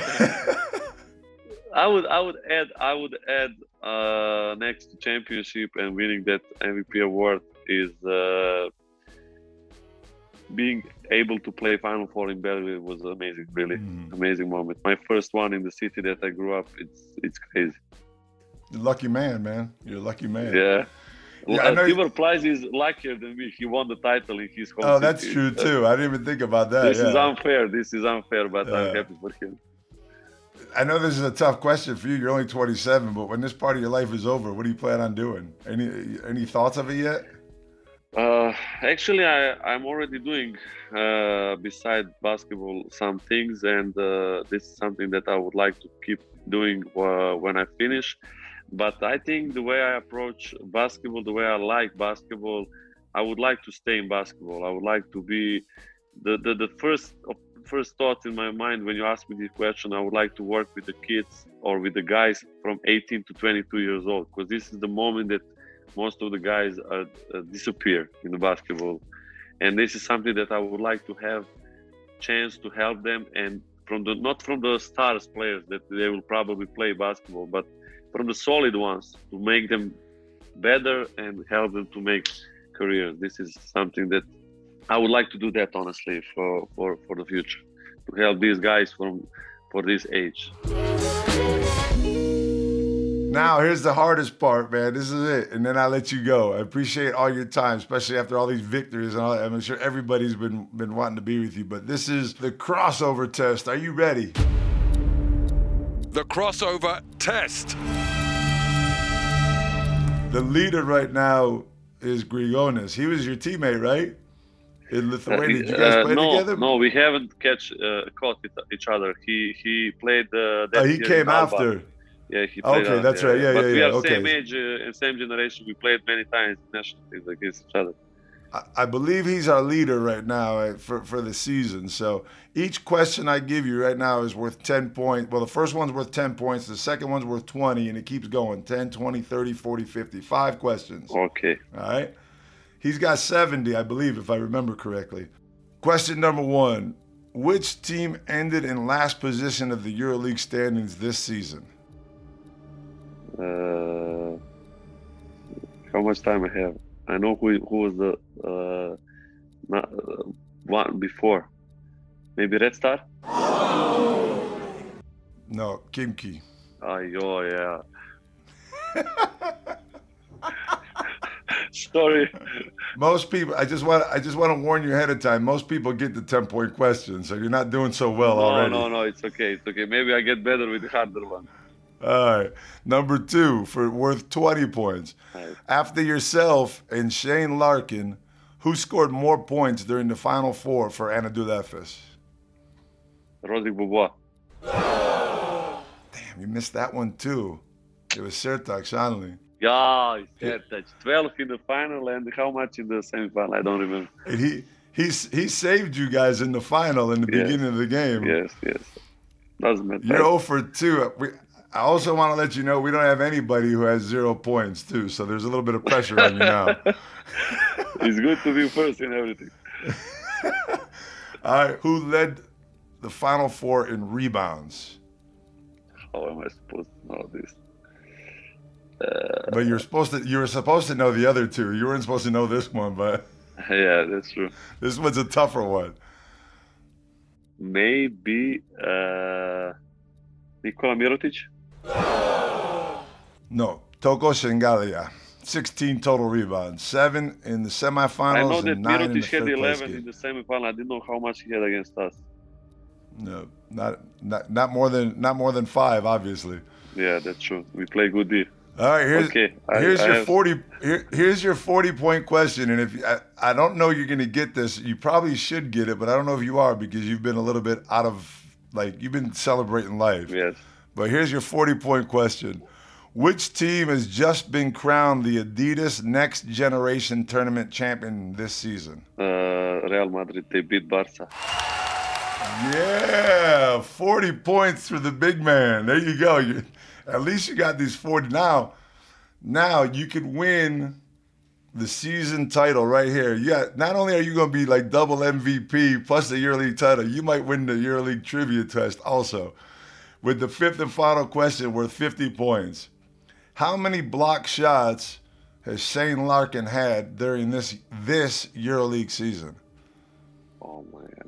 I would add next to championship and winning that MVP award is being able to play Final Four in Belgrade was amazing, really amazing moment. My first one in the city that I grew up. It's crazy. You're a lucky man. You're a lucky man. Yeah. Yeah, I know Tibor Pleiss is luckier than me. He won the title in his home Oh, city. that's true too. I didn't even think about that. This is unfair. But I'm happy for him. I know this is a tough question for you. You're only 27, but when this part of your life is over, what do you plan on doing? Any thoughts of it yet? Actually, I'm already doing beside basketball some things, and this is something that I would like to keep doing when I finish. But I think the way I approach basketball, the way I like basketball, I would like to stay in basketball. I would like to be the first thought in my mind when you ask me this question. I would like to work with the kids or with the guys from 18 to 22 years old, because this is the moment that most of the guys disappear in the basketball, and this is something that I would like to have chance to help them, and not from the stars players that they will probably play basketball, but from the solid ones, to make them better and help them to make careers. This is something that I would like to do, that honestly, for the future, to help these guys for this age. Now, here's the hardest part, man. This is it. And then I'll let you go. I appreciate all your time, especially after all these victories. And all that. I'm sure everybody's been wanting to be with you. But this is the crossover test. Are you ready? The crossover test. The leader right now is Grigonis. He was your teammate, right? In Lithuania. Did you guys play together? No, we haven't caught each other. He played that he year came in Alba. after. Yeah, he played. Okay, that's right. Yeah, but we are okay. same age and same generation. We played many times national teams against each other. I believe he's our leader right now for the season. So each question I give you right now is worth 10 points. Well, the first one's worth 10 points. The second one's worth 20, and it keeps going. 10, 20, 30, 40, 50. 5 questions. Okay. All right? He's got 70, I believe, if I remember correctly. Question number 1. Which team ended in last position of the EuroLeague standings this season? How much time I have? I know who was the one before. Maybe Red Star? No, Khimki. Oh, yeah. Sorry. Most people, I just want to warn you ahead of time. Most people get the 10-point question, so you're not doing so well already. No, it's okay. Maybe I get better with the harder one. All right. Number 2 for worth 20 points. Right. After yourself and Shane Larkin, who scored more points during the Final Four for Anadolu Efes? Rodrigue Bobois. Damn, you missed that one too. It was Sertac Shanley. Yeah, Sertac. 12 in the final, and how much in the semifinal? I don't remember. And he saved you guys in the final in the beginning of the game. Yes. Doesn't matter. You're 0 for 2. I also want to let you know we don't have anybody who has 0 points too, so there's a little bit of pressure on you now. It's good to be first in everything. All right, who led the Final Four in rebounds? How am I supposed to know this? But you were supposed to know the other 2. You weren't supposed to know this one, but yeah, that's true. This one's a tougher one. Maybe Nikola Mirotic? No, Toko Shengalia. 16 total rebounds, 7 in the semifinals. I know that and 9 in the Mirotic had third 11 game. in the semifinal. I didn't know how much he had against us. No, not more than 5, obviously. Yeah, that's true. We play good deal. All right, here's your 40-point question, and if I don't know you're going to get this, you probably should get it, but I don't know if you are because you've been a little bit out of you've been celebrating life. Yes. But here's your 40-point question. Which team has just been crowned the Adidas Next Generation Tournament champion this season? Real Madrid, they beat Barca. Yeah, 40 points for the big man. There you go. At least you got these 40. Now you could win the season title right here. Yeah, not only are you going to be double MVP plus the EuroLeague title, you might win the EuroLeague trivia test also. With the 5th and final question worth 50 points. How many block shots has Shane Larkin had during this EuroLeague season? Oh my God.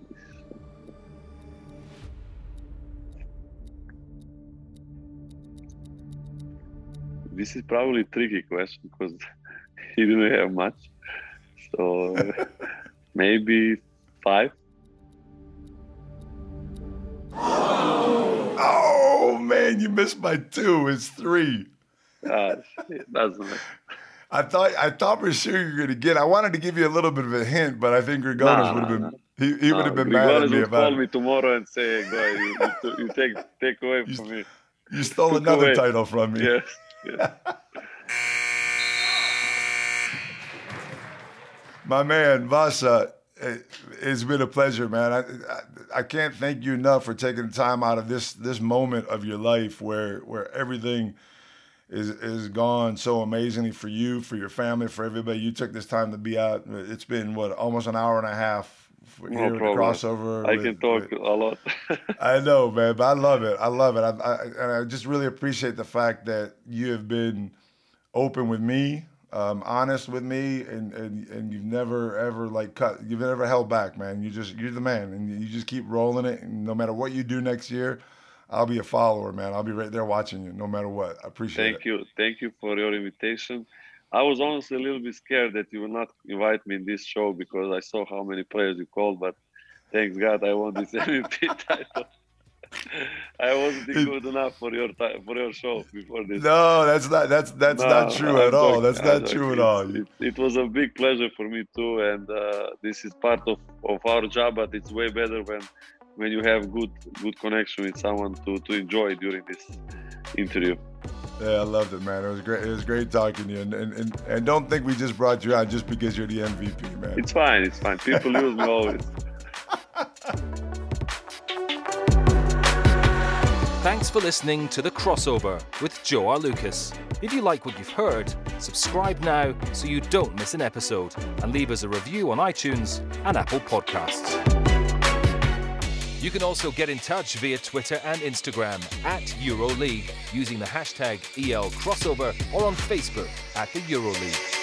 This is probably a tricky question because he didn't have much. So maybe 5. Oh man, you missed by 2. It's 3. Shit, doesn't matter. I thought for sure you were gonna get. I wanted to give you a little bit of a hint, but I think Grigonis would have been. He would have been mad at me would about. Call me tomorrow and say, "Go, you take away from me. You stole another title from me." Yes. My man, Vasa, it's been a pleasure, man. I can't thank you enough for taking the time out of this moment of your life where everything is gone so amazingly for you, for your family, for everybody. You took this time to be out. It's been almost an hour and a half here at the crossover. I can talk a lot. I know, man, but I love it. I just really appreciate the fact that you have been open with me, honest with me, and you've never ever you've never held back, man. You're the man, and you just keep rolling it. And no matter what you do next year, I'll be a follower, man. I'll be right there watching you, no matter what. I appreciate it. Thank you for your invitation. I was honestly a little bit scared that you will not invite me in this show because I saw how many players you called, but thanks God I won this MVP title. I wasn't good enough for your show before this. No, that's not true at all. That's not true at all. It was a big pleasure for me too, and this is part of our job. But it's way better when you have good connection with someone to enjoy during this interview. Yeah, I loved it, man. It was great. It was great talking to you, and don't think we just brought you out just because you're the MVP, man. It's fine. People use me always. Thanks for listening to The Crossover with Joe R. Lucas. If you like what you've heard, subscribe now so you don't miss an episode, and leave us a review on iTunes and Apple Podcasts. You can also get in touch via Twitter and Instagram at EuroLeague using the hashtag ELCrossover or on Facebook at the EuroLeague.